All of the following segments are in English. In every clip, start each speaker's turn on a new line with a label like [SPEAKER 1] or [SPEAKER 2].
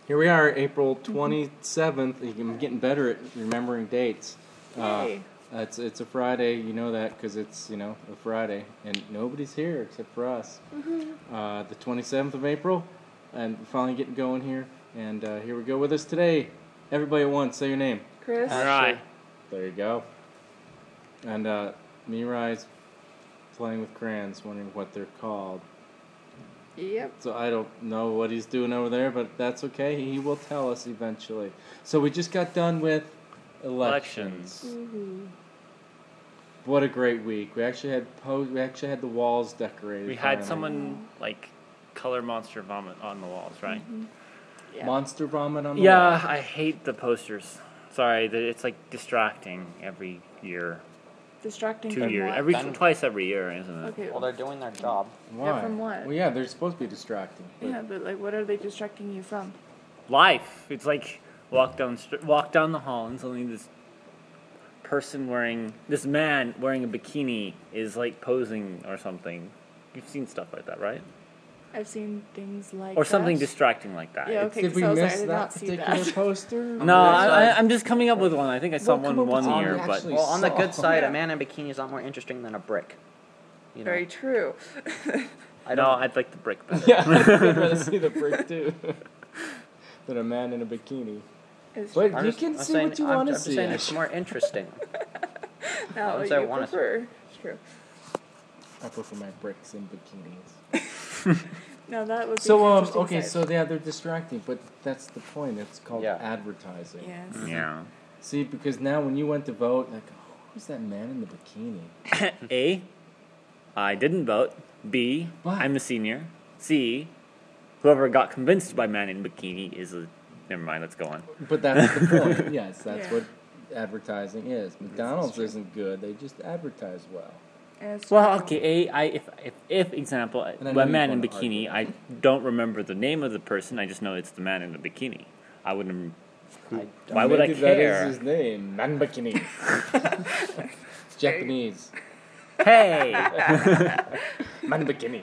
[SPEAKER 1] Here we are, April 27th. I'm getting better at remembering dates.
[SPEAKER 2] Yay.
[SPEAKER 1] It's a Friday, you know that, because it's, a Friday. And nobody's here except for us.
[SPEAKER 2] Mm-hmm.
[SPEAKER 1] The 27th of April, and we're finally getting going here. And here we go with us today. Everybody at once, say your name.
[SPEAKER 2] Chris.
[SPEAKER 3] All right.
[SPEAKER 1] There you go. And Mirai's playing with crayons, wondering what they're called.
[SPEAKER 2] Yep.
[SPEAKER 1] So I don't know what he's doing over there, but that's okay. He will tell us eventually. So we just got done with elections.
[SPEAKER 2] Mm-hmm.
[SPEAKER 1] What a great week. We actually had the walls decorated.
[SPEAKER 3] We had
[SPEAKER 1] finally.
[SPEAKER 3] someone color monster vomit on the walls, right?
[SPEAKER 2] Mm-hmm. Yeah.
[SPEAKER 1] Monster vomit on the
[SPEAKER 3] Yeah,
[SPEAKER 1] wall.
[SPEAKER 3] I hate the posters. Sorry, it's distracting every year.
[SPEAKER 2] Distracting
[SPEAKER 3] 2
[SPEAKER 2] from
[SPEAKER 3] years.
[SPEAKER 2] what?
[SPEAKER 3] Twice every year, isn't it?
[SPEAKER 2] Okay.
[SPEAKER 4] Well, they're doing their job.
[SPEAKER 1] Why?
[SPEAKER 2] Yeah, from what?
[SPEAKER 1] Well, yeah, they're supposed to be distracting. But
[SPEAKER 2] Yeah, but what are they distracting you from?
[SPEAKER 3] Life. It's like walk down the hall and suddenly this man wearing a bikini is posing or something. You've seen stuff like that, right?
[SPEAKER 2] I've seen things like
[SPEAKER 3] Or something
[SPEAKER 2] that.
[SPEAKER 3] distracting like that.
[SPEAKER 2] Yeah,
[SPEAKER 3] It's-
[SPEAKER 2] okay.
[SPEAKER 1] Did we
[SPEAKER 2] So
[SPEAKER 1] miss
[SPEAKER 2] sorry, I did
[SPEAKER 1] that
[SPEAKER 2] not see
[SPEAKER 1] particular
[SPEAKER 2] that.
[SPEAKER 1] poster?
[SPEAKER 3] No, I'm just coming up with one. I think I saw
[SPEAKER 1] Well, come up
[SPEAKER 3] one
[SPEAKER 1] with one
[SPEAKER 3] year,
[SPEAKER 1] we
[SPEAKER 3] but
[SPEAKER 1] actually
[SPEAKER 4] Well, on the
[SPEAKER 1] saw.
[SPEAKER 4] good side,
[SPEAKER 2] Yeah.
[SPEAKER 4] a man in a bikini is a lot more interesting than a brick. You know?
[SPEAKER 2] Very true.
[SPEAKER 3] I'd like the brick better.
[SPEAKER 1] Yeah, I'd rather see the brick too than a man in a bikini.
[SPEAKER 2] It's
[SPEAKER 1] But
[SPEAKER 2] true.
[SPEAKER 1] you can see what you want to
[SPEAKER 4] I'm just
[SPEAKER 1] see.
[SPEAKER 4] saying it's more interesting.
[SPEAKER 2] Not what
[SPEAKER 4] I
[SPEAKER 2] you
[SPEAKER 4] wanna see.
[SPEAKER 2] prefer. It's true.
[SPEAKER 1] I prefer my bricks in bikinis.
[SPEAKER 2] No, that would be
[SPEAKER 1] So
[SPEAKER 2] an interesting
[SPEAKER 1] okay,
[SPEAKER 2] side.
[SPEAKER 1] so yeah, they're distracting, but that's the point. It's called
[SPEAKER 4] Yeah.
[SPEAKER 1] advertising.
[SPEAKER 2] Yes.
[SPEAKER 3] Yeah.
[SPEAKER 1] See, because now when you went to vote, who's that man in the bikini?
[SPEAKER 3] A, I didn't vote. B,
[SPEAKER 1] Why?
[SPEAKER 3] I'm a senior. C, whoever got convinced by man in bikini is a... Never mind, let's go on.
[SPEAKER 1] But that's the point. Yes, that's
[SPEAKER 2] Yeah.
[SPEAKER 1] what advertising is. McDonald's isn't good; they just advertise well.
[SPEAKER 2] It's
[SPEAKER 3] Well,
[SPEAKER 2] true.
[SPEAKER 3] okay, if example,
[SPEAKER 1] And I know
[SPEAKER 3] when
[SPEAKER 1] you
[SPEAKER 3] man in
[SPEAKER 1] wanna
[SPEAKER 3] bikini,
[SPEAKER 1] argue.
[SPEAKER 3] I don't remember the name of the person, I just know it's the man in the bikini. I wouldn't... Why would I
[SPEAKER 1] Maybe
[SPEAKER 3] care?
[SPEAKER 1] That is his name, Man Bikini. It's Japanese.
[SPEAKER 3] Hey!
[SPEAKER 1] Man Bikini.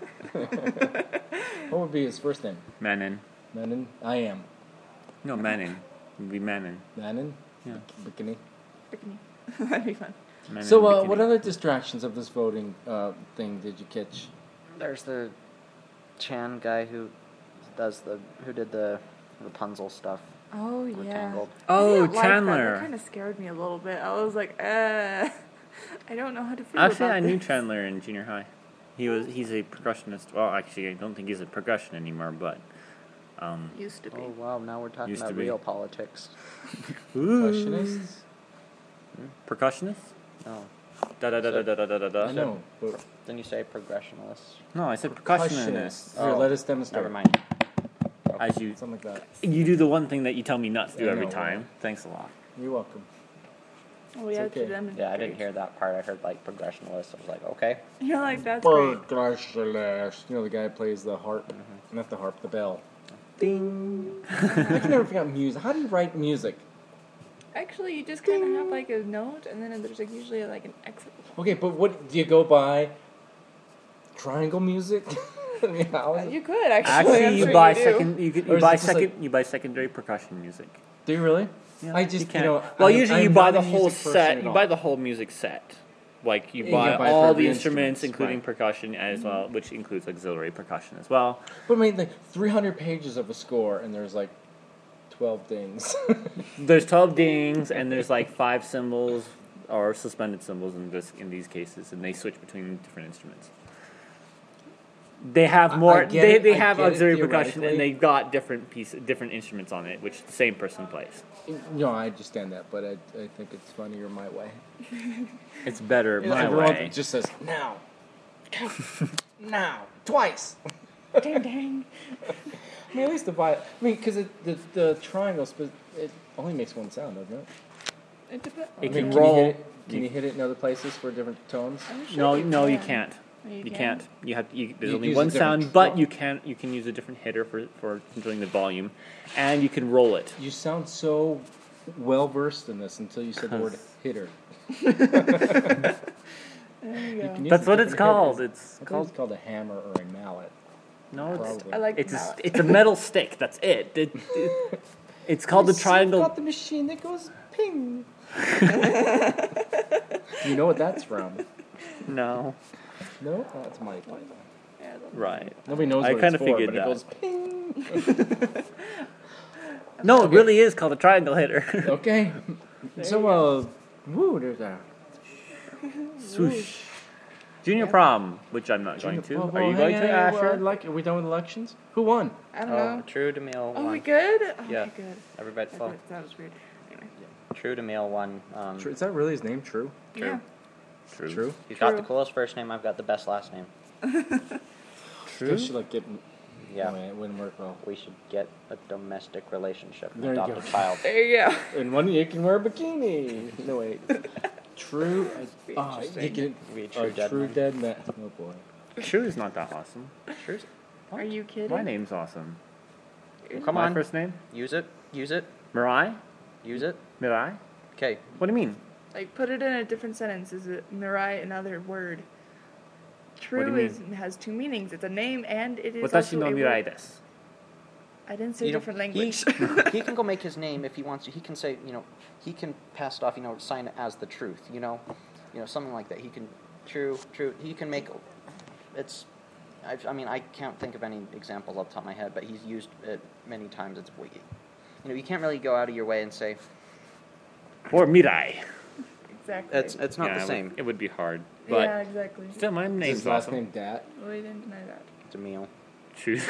[SPEAKER 1] What would be his first name?
[SPEAKER 3] Manin.
[SPEAKER 1] Manin? I am.
[SPEAKER 3] No, Manin. It would be Manin.
[SPEAKER 1] Manin?
[SPEAKER 3] Yeah.
[SPEAKER 1] Bikini.
[SPEAKER 2] Bikini. That'd be fun.
[SPEAKER 3] Manin
[SPEAKER 1] So,
[SPEAKER 3] bikini.
[SPEAKER 1] what other distractions of this voting thing did you catch?
[SPEAKER 4] There's the Chan guy who did the Rapunzel stuff.
[SPEAKER 2] Oh
[SPEAKER 4] Or
[SPEAKER 2] yeah.
[SPEAKER 4] Tangled.
[SPEAKER 3] Oh,
[SPEAKER 2] I didn't like
[SPEAKER 3] Chandler.
[SPEAKER 2] That kind of scared me a little bit. I was like, I don't know how to feel
[SPEAKER 3] Actually,
[SPEAKER 2] about
[SPEAKER 3] I knew
[SPEAKER 2] this.
[SPEAKER 3] Chandler in junior high. He's a percussionist. Well, actually, I don't think he's a percussion anymore, but...
[SPEAKER 2] Used to be.
[SPEAKER 4] Oh wow, now we're talking
[SPEAKER 3] Used to
[SPEAKER 4] about
[SPEAKER 3] be.
[SPEAKER 4] real politics.
[SPEAKER 1] Percussionists?
[SPEAKER 3] Percussionist?
[SPEAKER 4] No.
[SPEAKER 3] Da-da-da-da-da-da-da-da.
[SPEAKER 1] I know. But
[SPEAKER 4] Then you say progressionalists.
[SPEAKER 3] No, I said percussionist.
[SPEAKER 1] Here,
[SPEAKER 4] Oh.
[SPEAKER 1] let us demonstrate.
[SPEAKER 4] Never mind.
[SPEAKER 3] As you...
[SPEAKER 1] Something like that.
[SPEAKER 3] You do the one thing that you tell me not to do
[SPEAKER 1] I
[SPEAKER 3] every
[SPEAKER 1] know,
[SPEAKER 3] time.
[SPEAKER 1] right.
[SPEAKER 3] Thanks a lot.
[SPEAKER 1] You're welcome.
[SPEAKER 2] Oh, we
[SPEAKER 1] It's
[SPEAKER 2] had to
[SPEAKER 1] okay.
[SPEAKER 2] demonstrate.
[SPEAKER 4] Yeah, I didn't hear that part. I heard progressionalists. I was like, okay.
[SPEAKER 2] You're like, that's great.
[SPEAKER 1] Percussionist. You know the guy who plays the harp? Not the harp, the bell.
[SPEAKER 4] Ding.
[SPEAKER 1] I can never figure out music. How do you write music?
[SPEAKER 2] Actually, you just kind of have a note, and then there's usually an exit.
[SPEAKER 1] Okay, but what do you go by? Triangle music? I mean, how is it?
[SPEAKER 2] You could actually.
[SPEAKER 3] Actually,
[SPEAKER 2] I'm
[SPEAKER 3] you
[SPEAKER 2] sure
[SPEAKER 3] buy
[SPEAKER 2] you do.
[SPEAKER 3] second.
[SPEAKER 1] Or
[SPEAKER 3] You
[SPEAKER 1] is
[SPEAKER 3] buy
[SPEAKER 1] it just
[SPEAKER 3] second. You buy secondary percussion music.
[SPEAKER 1] Do you really?
[SPEAKER 3] Yeah,
[SPEAKER 1] I just,
[SPEAKER 3] can.
[SPEAKER 1] Well,
[SPEAKER 3] usually you
[SPEAKER 1] I'm
[SPEAKER 3] buy
[SPEAKER 1] not
[SPEAKER 3] the
[SPEAKER 1] a
[SPEAKER 3] whole
[SPEAKER 1] music person
[SPEAKER 3] set.
[SPEAKER 1] at
[SPEAKER 3] You
[SPEAKER 1] all.
[SPEAKER 3] buy the whole music set. Like you
[SPEAKER 1] You
[SPEAKER 3] buy
[SPEAKER 1] buy
[SPEAKER 3] all
[SPEAKER 1] for
[SPEAKER 3] the
[SPEAKER 1] the
[SPEAKER 3] instruments,
[SPEAKER 1] instruments,
[SPEAKER 3] including
[SPEAKER 1] right.
[SPEAKER 3] percussion as well, which includes auxiliary percussion as well.
[SPEAKER 1] But I mean, 300 pages of a score, and there's 12 dings.
[SPEAKER 3] There's 12 dings, and there's 5 cymbals or suspended cymbals in these cases, and they switch between different instruments. They have more.
[SPEAKER 1] I get it,
[SPEAKER 3] They
[SPEAKER 1] I
[SPEAKER 3] have
[SPEAKER 1] get it
[SPEAKER 3] auxiliary percussion, and
[SPEAKER 1] theoretically.
[SPEAKER 3] they've got different instruments on it, which the same person plays.
[SPEAKER 1] No, I understand that, but I think it's funnier my way.
[SPEAKER 3] It's better my
[SPEAKER 1] Everyone
[SPEAKER 3] way.
[SPEAKER 1] just says, now. Now. Twice.
[SPEAKER 2] Dang, dang.
[SPEAKER 1] I mean, at least because the triangle, it only makes one sound, doesn't it?
[SPEAKER 2] It depends.
[SPEAKER 3] It
[SPEAKER 1] I
[SPEAKER 3] can
[SPEAKER 1] mean,
[SPEAKER 3] roll.
[SPEAKER 1] Can you hit it in other places for different tones?
[SPEAKER 3] No, you can't.
[SPEAKER 2] Oh,
[SPEAKER 3] You can't. You have. There's
[SPEAKER 1] You
[SPEAKER 3] only
[SPEAKER 1] use
[SPEAKER 3] one
[SPEAKER 1] a different
[SPEAKER 3] sound, but
[SPEAKER 1] tr-
[SPEAKER 3] you can use a different hitter for controlling the volume, and you can roll it.
[SPEAKER 1] You sound so well versed in this until you said the word hitter.
[SPEAKER 2] There you go.
[SPEAKER 1] can use
[SPEAKER 3] That's
[SPEAKER 1] a
[SPEAKER 3] what it's
[SPEAKER 1] different
[SPEAKER 3] called.
[SPEAKER 1] hitter.
[SPEAKER 3] It's
[SPEAKER 1] I thought
[SPEAKER 3] called.
[SPEAKER 1] it's called a hammer or a mallet.
[SPEAKER 3] No,
[SPEAKER 1] Probably.
[SPEAKER 2] I like
[SPEAKER 3] it's
[SPEAKER 2] mallet.
[SPEAKER 3] it's a metal stick. That's it. It's called the triangle.
[SPEAKER 1] Got the machine that goes ping. You know what that's from?
[SPEAKER 3] No,
[SPEAKER 1] No, oh, that's Monty Python.
[SPEAKER 2] Yeah, I love
[SPEAKER 3] right.
[SPEAKER 1] Nobody knows
[SPEAKER 3] I
[SPEAKER 1] what
[SPEAKER 3] kinda
[SPEAKER 1] it's for,
[SPEAKER 3] figured
[SPEAKER 1] but
[SPEAKER 3] that.
[SPEAKER 1] it goes ping.
[SPEAKER 3] No, it really is called a triangle hitter.
[SPEAKER 1] Okay. So, woo, there's that.
[SPEAKER 3] Swoosh. Junior prom, which I'm not going to. Are you going to, Asher?
[SPEAKER 1] Are we done with elections? Who won?
[SPEAKER 2] I don't
[SPEAKER 4] Oh,
[SPEAKER 2] know.
[SPEAKER 4] True to Meal
[SPEAKER 2] Oh,
[SPEAKER 4] won.
[SPEAKER 2] we good? Oh,
[SPEAKER 4] Yeah.
[SPEAKER 2] my good.
[SPEAKER 4] Everybody, well,
[SPEAKER 2] That was weird. Anyway.
[SPEAKER 4] True to Meal won.
[SPEAKER 1] Is that really his name? True.
[SPEAKER 2] Yeah.
[SPEAKER 1] True.
[SPEAKER 4] He's got the
[SPEAKER 2] True.
[SPEAKER 4] coolest first name. I've got the best last name.
[SPEAKER 1] They should like get.
[SPEAKER 4] Yeah.
[SPEAKER 1] No, it wouldn't work well.
[SPEAKER 4] We should get a domestic relationship and
[SPEAKER 1] There you
[SPEAKER 4] adopt
[SPEAKER 1] go.
[SPEAKER 4] a child.
[SPEAKER 2] There you go.
[SPEAKER 1] And one you can wear a bikini. No wait. True.
[SPEAKER 2] Be
[SPEAKER 1] Oh,
[SPEAKER 2] interesting.
[SPEAKER 1] you can.
[SPEAKER 4] Be a true dead
[SPEAKER 1] True
[SPEAKER 4] man.
[SPEAKER 1] dead man. Oh boy.
[SPEAKER 3] True is not that awesome.
[SPEAKER 4] Sure.
[SPEAKER 2] Are you kidding?
[SPEAKER 3] My name's awesome.
[SPEAKER 4] Come
[SPEAKER 3] My
[SPEAKER 4] on.
[SPEAKER 3] first name?
[SPEAKER 4] Use it. Use it.
[SPEAKER 3] Mirai?
[SPEAKER 4] Use it.
[SPEAKER 3] Mirai?
[SPEAKER 4] Okay.
[SPEAKER 3] What do you mean?
[SPEAKER 2] Like, put it in a different sentence. Is it Mirai another word? True
[SPEAKER 3] do you
[SPEAKER 2] is has two meanings. It's a name and it is
[SPEAKER 3] Watashi
[SPEAKER 2] also
[SPEAKER 3] no
[SPEAKER 2] a
[SPEAKER 3] mirai
[SPEAKER 2] word.
[SPEAKER 3] desu.
[SPEAKER 2] I didn't say
[SPEAKER 4] You know,
[SPEAKER 2] different language.
[SPEAKER 4] He can go make his name if he wants to. He can say, he can pass it off, sign it as the truth, something like that. He can, true. He can make, it's, I can't think of any examples off the top of my head, but he's used it many times. It's, you can't really go out of your way and say,
[SPEAKER 3] Or mirai.
[SPEAKER 2] Exactly.
[SPEAKER 4] it's not the same.
[SPEAKER 3] It would be hard. But
[SPEAKER 2] Yeah, exactly.
[SPEAKER 3] still, my
[SPEAKER 1] Is
[SPEAKER 3] name's
[SPEAKER 1] his last
[SPEAKER 3] awesome.
[SPEAKER 1] name Dat?
[SPEAKER 2] Well, we didn't deny that.
[SPEAKER 4] It's a meal.
[SPEAKER 3] True.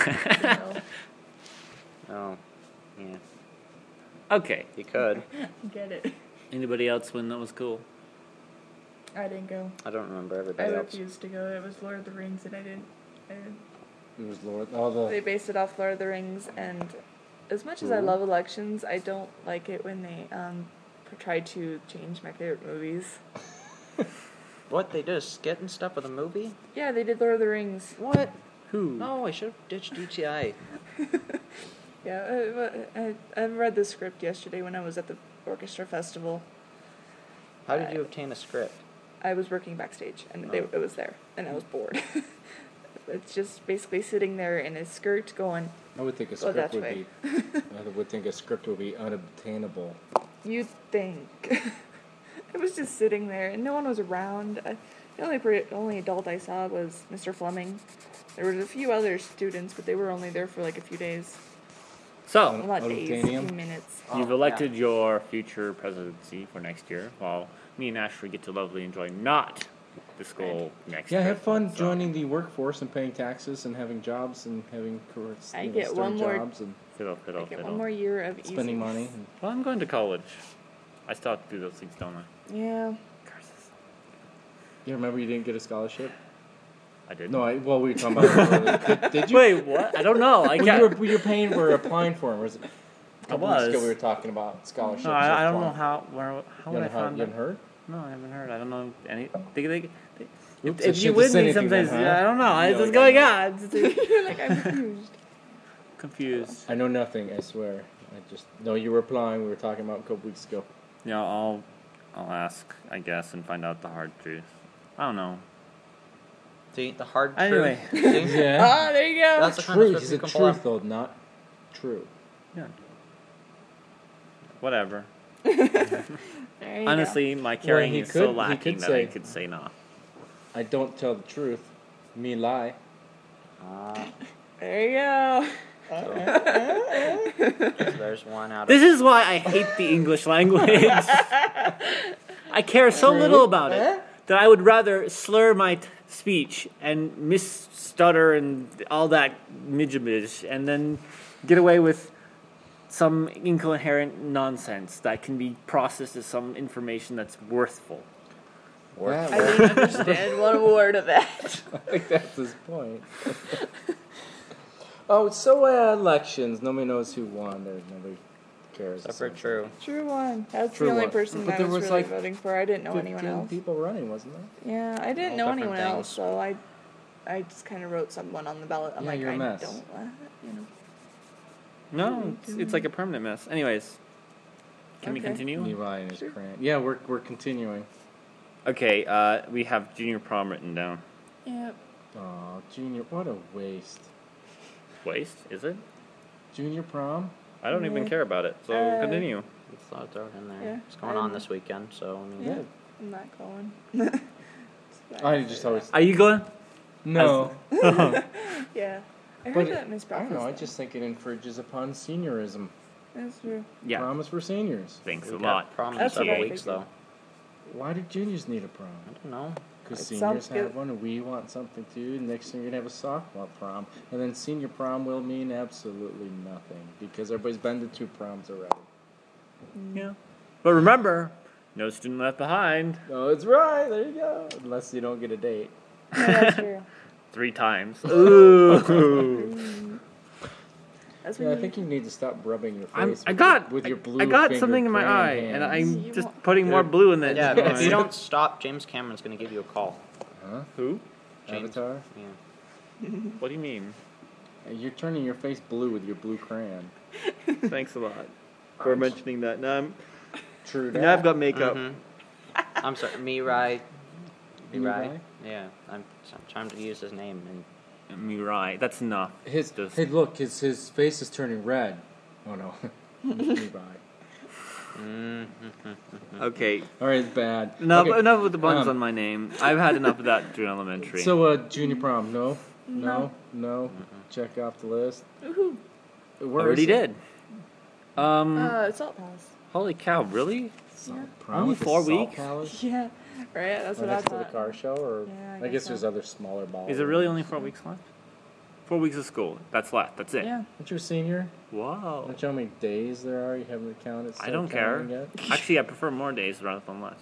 [SPEAKER 2] No,
[SPEAKER 4] Oh, yeah.
[SPEAKER 3] Okay.
[SPEAKER 4] He could.
[SPEAKER 2] get it.
[SPEAKER 3] Anybody else when that was cool?
[SPEAKER 2] I didn't go.
[SPEAKER 4] I don't remember
[SPEAKER 2] I
[SPEAKER 4] everybody else.
[SPEAKER 2] refused to go. It was Lord of the Rings, and I didn't.
[SPEAKER 1] It was Lord. Oh,
[SPEAKER 2] They
[SPEAKER 1] the.
[SPEAKER 2] based it off Lord of the Rings, and as much as I love elections, I don't like it when they try to change my favorite movies.
[SPEAKER 4] What, they did a skit and stuff with a movie?
[SPEAKER 2] Yeah, they did Lord of the Rings.
[SPEAKER 4] What?
[SPEAKER 3] Who?
[SPEAKER 4] No, I should have ditched UTI.
[SPEAKER 2] Yeah, I read the script yesterday when I was at the orchestra festival.
[SPEAKER 4] How did you obtain a script?
[SPEAKER 2] I was working backstage, and
[SPEAKER 4] Oh.
[SPEAKER 2] it was there, and I was bored. It's just basically sitting there in a skirt going,
[SPEAKER 1] I would think a
[SPEAKER 2] Go
[SPEAKER 1] script
[SPEAKER 2] that
[SPEAKER 1] would
[SPEAKER 2] way.
[SPEAKER 1] be. I would think a script would be unobtainable.
[SPEAKER 2] you think. It was just sitting there, and no one was around. The only adult I saw was Mr. Fleming. There was a few other students, but they were only there for like a few days.
[SPEAKER 3] So,
[SPEAKER 2] Well, not days, a few
[SPEAKER 1] Unobtainium?
[SPEAKER 2] minutes.
[SPEAKER 3] you've elected your future presidency for next year, while me and Ashley get to lovely enjoy not the school next year.
[SPEAKER 1] Yeah, have fun
[SPEAKER 3] So-
[SPEAKER 1] joining the workforce and paying taxes and having jobs and having careers.
[SPEAKER 2] I get one more-
[SPEAKER 1] jobs and
[SPEAKER 3] Fiddle, fiddle,
[SPEAKER 2] I get
[SPEAKER 3] fiddle.
[SPEAKER 2] one more year of
[SPEAKER 1] spending
[SPEAKER 2] easy.
[SPEAKER 1] money. And
[SPEAKER 3] Well, I'm going to college. I still have to do those things, don't I?
[SPEAKER 2] Yeah.
[SPEAKER 3] Curses.
[SPEAKER 1] you remember you didn't get a scholarship?
[SPEAKER 3] I did.
[SPEAKER 1] No, well, we were talking about it earlier. Did you?
[SPEAKER 3] Wait, what? I don't know. I
[SPEAKER 1] When
[SPEAKER 3] can't.
[SPEAKER 1] you were paying, we're applying for them. Was it? A couple weeks
[SPEAKER 3] was.
[SPEAKER 1] ago we were talking about scholarships.
[SPEAKER 3] No,
[SPEAKER 1] or
[SPEAKER 3] I don't know
[SPEAKER 1] applying.
[SPEAKER 3] how. How
[SPEAKER 1] You
[SPEAKER 3] would I
[SPEAKER 1] haven't heard-
[SPEAKER 3] find
[SPEAKER 1] you
[SPEAKER 3] that?
[SPEAKER 1] haven't heard?
[SPEAKER 3] No, I haven't heard. I don't know any.
[SPEAKER 1] Oops, I
[SPEAKER 3] If you
[SPEAKER 1] shouldn't
[SPEAKER 3] with
[SPEAKER 1] say
[SPEAKER 3] me
[SPEAKER 1] anything
[SPEAKER 3] sometimes,
[SPEAKER 1] then, huh?
[SPEAKER 3] I don't know.
[SPEAKER 1] Yeah,
[SPEAKER 3] What's
[SPEAKER 1] like
[SPEAKER 3] going
[SPEAKER 1] I
[SPEAKER 3] on?
[SPEAKER 2] You're like, I'm confused.
[SPEAKER 3] Confused.
[SPEAKER 1] I know nothing. I swear. I just know you were applying. We were talking about a couple weeks ago.
[SPEAKER 3] Yeah, I'll ask, I guess, and find out the hard truth. I don't know.
[SPEAKER 4] See, the hard
[SPEAKER 3] Anyway.
[SPEAKER 4] truth. See?
[SPEAKER 1] Yeah.
[SPEAKER 2] Ah, there you go.
[SPEAKER 4] That's the kind of
[SPEAKER 1] Truth.
[SPEAKER 4] stuff
[SPEAKER 1] Is
[SPEAKER 4] you
[SPEAKER 1] it
[SPEAKER 4] can pull
[SPEAKER 1] truth
[SPEAKER 4] off.
[SPEAKER 1] though? Not true.
[SPEAKER 3] Yeah. Whatever.
[SPEAKER 2] There you go.
[SPEAKER 3] Honestly, my carrying
[SPEAKER 1] he
[SPEAKER 3] is so
[SPEAKER 1] could- he
[SPEAKER 3] lacking
[SPEAKER 1] could
[SPEAKER 3] that I
[SPEAKER 1] say-
[SPEAKER 3] could say no.
[SPEAKER 1] I don't tell the truth. Me lie.
[SPEAKER 2] There you go.
[SPEAKER 4] There's one out of
[SPEAKER 3] This is why I hate the English language. I care so little about it that I would rather slur my speech and misstutter and all that midgemish and then get away with some incoherent nonsense that can be processed as some information that's worthful.
[SPEAKER 1] That
[SPEAKER 2] I
[SPEAKER 1] was-
[SPEAKER 2] didn't understand one word of that.
[SPEAKER 1] I think that's his point. Oh, so elections. Nobody knows who won. Nobody cares.
[SPEAKER 4] Except for True.
[SPEAKER 2] True one. That's
[SPEAKER 1] True
[SPEAKER 2] the only
[SPEAKER 1] one.
[SPEAKER 2] person
[SPEAKER 1] But
[SPEAKER 2] I
[SPEAKER 1] there
[SPEAKER 2] was
[SPEAKER 1] was,
[SPEAKER 2] really
[SPEAKER 1] like,
[SPEAKER 2] voting for. I didn't know anyone
[SPEAKER 1] 15
[SPEAKER 2] else.
[SPEAKER 1] people running, wasn't there?
[SPEAKER 2] Yeah, I didn't
[SPEAKER 4] All
[SPEAKER 2] know
[SPEAKER 4] different
[SPEAKER 2] anyone
[SPEAKER 4] things.
[SPEAKER 2] else, so I just kind of wrote someone on the ballot. I'm
[SPEAKER 1] Yeah,
[SPEAKER 2] like,
[SPEAKER 1] you're a
[SPEAKER 2] I
[SPEAKER 1] mess.
[SPEAKER 2] don't, you know.
[SPEAKER 3] No, it's like a permanent mess. Anyways, can we
[SPEAKER 2] Okay.
[SPEAKER 3] continue?
[SPEAKER 1] Levi and his
[SPEAKER 2] Sure.
[SPEAKER 1] crayon. Yeah, we're continuing.
[SPEAKER 3] Okay, we have junior prom written down.
[SPEAKER 2] Yep.
[SPEAKER 1] Oh, Junior, what a waste.
[SPEAKER 3] waste, is it?
[SPEAKER 1] Junior prom?
[SPEAKER 3] I don't even
[SPEAKER 2] Yeah.
[SPEAKER 3] care about it. So continue.
[SPEAKER 4] We thought I'd throw it in there.
[SPEAKER 2] Yeah,
[SPEAKER 4] It's going on this weekend, so I mean,
[SPEAKER 2] Yeah, I'm not going.
[SPEAKER 1] I just always.
[SPEAKER 3] Are you going?
[SPEAKER 1] No.
[SPEAKER 2] Yeah. I heard
[SPEAKER 1] But
[SPEAKER 2] that Miss
[SPEAKER 1] I
[SPEAKER 2] Beth
[SPEAKER 1] don't know.
[SPEAKER 2] was
[SPEAKER 1] I
[SPEAKER 2] there.
[SPEAKER 1] just think it infringes upon seniorism.
[SPEAKER 2] That's true.
[SPEAKER 3] Yeah.
[SPEAKER 1] Prom is for seniors.
[SPEAKER 3] Thanks
[SPEAKER 4] we
[SPEAKER 3] a
[SPEAKER 4] got
[SPEAKER 3] lot.
[SPEAKER 4] prom in
[SPEAKER 2] That's what
[SPEAKER 4] several
[SPEAKER 2] I
[SPEAKER 4] weeks
[SPEAKER 2] figured.
[SPEAKER 4] though.
[SPEAKER 1] Why do juniors need a prom?
[SPEAKER 4] I don't know.
[SPEAKER 1] Because
[SPEAKER 2] It
[SPEAKER 1] seniors
[SPEAKER 2] sounds
[SPEAKER 1] have
[SPEAKER 2] good.
[SPEAKER 1] one, and we want something too. Next thing you're gonna have a sophomore prom, and then senior prom will mean absolutely nothing because everybody's been to 2 proms already.
[SPEAKER 3] Yeah. But remember, no student left behind.
[SPEAKER 1] Oh, it's right. There you go. Unless you don't get a date.
[SPEAKER 2] Yeah, that's true.
[SPEAKER 3] 3 times. Ooh.
[SPEAKER 2] That's
[SPEAKER 1] Yeah,
[SPEAKER 2] when
[SPEAKER 1] I
[SPEAKER 2] you,
[SPEAKER 1] think you need to stop rubbing your
[SPEAKER 3] I
[SPEAKER 1] face.
[SPEAKER 3] got
[SPEAKER 1] with your blue.
[SPEAKER 3] I got
[SPEAKER 1] fingered
[SPEAKER 3] something in my eye,
[SPEAKER 1] crayon
[SPEAKER 3] and
[SPEAKER 1] hands.
[SPEAKER 3] I'm
[SPEAKER 2] You
[SPEAKER 3] just
[SPEAKER 2] want-
[SPEAKER 3] putting more blue in that.
[SPEAKER 4] Yeah,
[SPEAKER 3] eye.
[SPEAKER 4] if you don't stop, James Cameron's going to give you a call.
[SPEAKER 1] Huh?
[SPEAKER 3] Who?
[SPEAKER 4] James.
[SPEAKER 1] Avatar.
[SPEAKER 4] Yeah.
[SPEAKER 3] What do you mean?
[SPEAKER 1] You're turning your face blue with your blue crayon.
[SPEAKER 3] Thanks a lot for mentioning that. Now
[SPEAKER 1] True.
[SPEAKER 3] now I've got makeup.
[SPEAKER 4] Mhm. I'm sorry, Mirai.
[SPEAKER 1] Mirai?
[SPEAKER 4] Mirai. Yeah, I'm trying to use his name. And
[SPEAKER 3] Mirai. That's enough.
[SPEAKER 1] His
[SPEAKER 3] Just-
[SPEAKER 1] hey, look, his face is turning red. Oh no, Levi.
[SPEAKER 3] Okay.
[SPEAKER 1] All right, it's bad.
[SPEAKER 3] No,
[SPEAKER 1] Okay,
[SPEAKER 3] but enough with the buns
[SPEAKER 1] um,
[SPEAKER 3] on my name. I've had enough of that through elementary.
[SPEAKER 1] So, junior prom, no. Check off the list.
[SPEAKER 2] Woohoo.
[SPEAKER 1] Where
[SPEAKER 3] already
[SPEAKER 1] is it?
[SPEAKER 3] did.
[SPEAKER 2] Salt Palace.
[SPEAKER 3] Holy cow! Really?
[SPEAKER 1] Salt
[SPEAKER 2] Yeah.
[SPEAKER 1] prom
[SPEAKER 3] Only
[SPEAKER 1] with the
[SPEAKER 3] 4
[SPEAKER 1] Salt
[SPEAKER 3] weeks?
[SPEAKER 1] Palace?
[SPEAKER 2] Yeah. Right. That's what I
[SPEAKER 1] Next to the
[SPEAKER 2] thought.
[SPEAKER 1] car show, or
[SPEAKER 2] Yeah, I
[SPEAKER 1] I guess
[SPEAKER 2] guess
[SPEAKER 1] there's
[SPEAKER 2] so.
[SPEAKER 1] other smaller balls.
[SPEAKER 3] Is it really only 4 weeks left? 4 weeks of school. That's left. That's it.
[SPEAKER 2] Yeah.
[SPEAKER 1] Aren't you a senior?
[SPEAKER 3] Wow.
[SPEAKER 1] Don't you know how many days there are? You haven't counted.
[SPEAKER 3] I don't care.
[SPEAKER 1] counting Yet?
[SPEAKER 3] Actually, I prefer more days rather than less.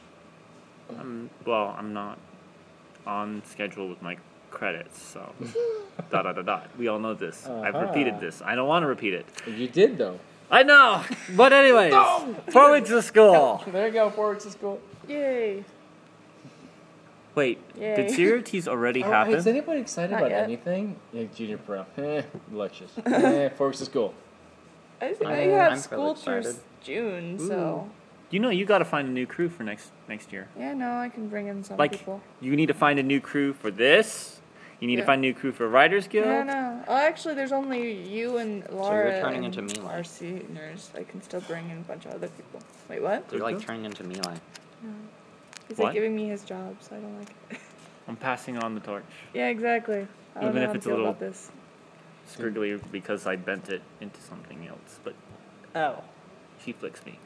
[SPEAKER 3] I'm not on schedule with my credits, so dot dot dot dot. We all know this. I've
[SPEAKER 1] Uh-huh.
[SPEAKER 3] repeated this. I don't want to repeat it.
[SPEAKER 1] You did though.
[SPEAKER 3] I know, but anyways, 4 weeks of school.
[SPEAKER 1] There you go. 4 weeks of school.
[SPEAKER 2] Yay.
[SPEAKER 3] Wait,
[SPEAKER 2] Yay.
[SPEAKER 3] did CRTs already
[SPEAKER 1] Oh, is
[SPEAKER 3] happen?
[SPEAKER 1] anybody excited
[SPEAKER 2] Not
[SPEAKER 1] about
[SPEAKER 2] yet.
[SPEAKER 1] anything? Yeah, junior prom. Lectures. 4 weeks of school.
[SPEAKER 2] I think
[SPEAKER 4] I'm-
[SPEAKER 2] you have
[SPEAKER 4] I'm
[SPEAKER 2] school
[SPEAKER 4] fairly
[SPEAKER 2] through
[SPEAKER 4] excited.
[SPEAKER 2] June, so
[SPEAKER 3] You know, you got to find a new crew for next year.
[SPEAKER 2] yeah, no, I can bring in some
[SPEAKER 3] Like,
[SPEAKER 2] people.
[SPEAKER 3] you need to find a new crew for this. You need to
[SPEAKER 2] Yeah.
[SPEAKER 3] find a new crew for Writers Guild.
[SPEAKER 2] No, no. Well, actually, there's only you and Laura.
[SPEAKER 4] turning
[SPEAKER 2] and
[SPEAKER 4] into Mila.
[SPEAKER 2] Our seniors. I can still bring in a bunch of other people. Wait, what?
[SPEAKER 4] they're like turning into Mirai.
[SPEAKER 2] He's
[SPEAKER 3] What?
[SPEAKER 2] like giving me his job, so I don't like it.
[SPEAKER 3] I'm passing on the torch.
[SPEAKER 2] Yeah, exactly. I don't
[SPEAKER 3] Even
[SPEAKER 2] know
[SPEAKER 3] if
[SPEAKER 2] how to
[SPEAKER 3] it's a
[SPEAKER 2] feel
[SPEAKER 3] little-
[SPEAKER 2] about this.
[SPEAKER 3] Scriggly because I bent it into something else. But ow, she flicks me.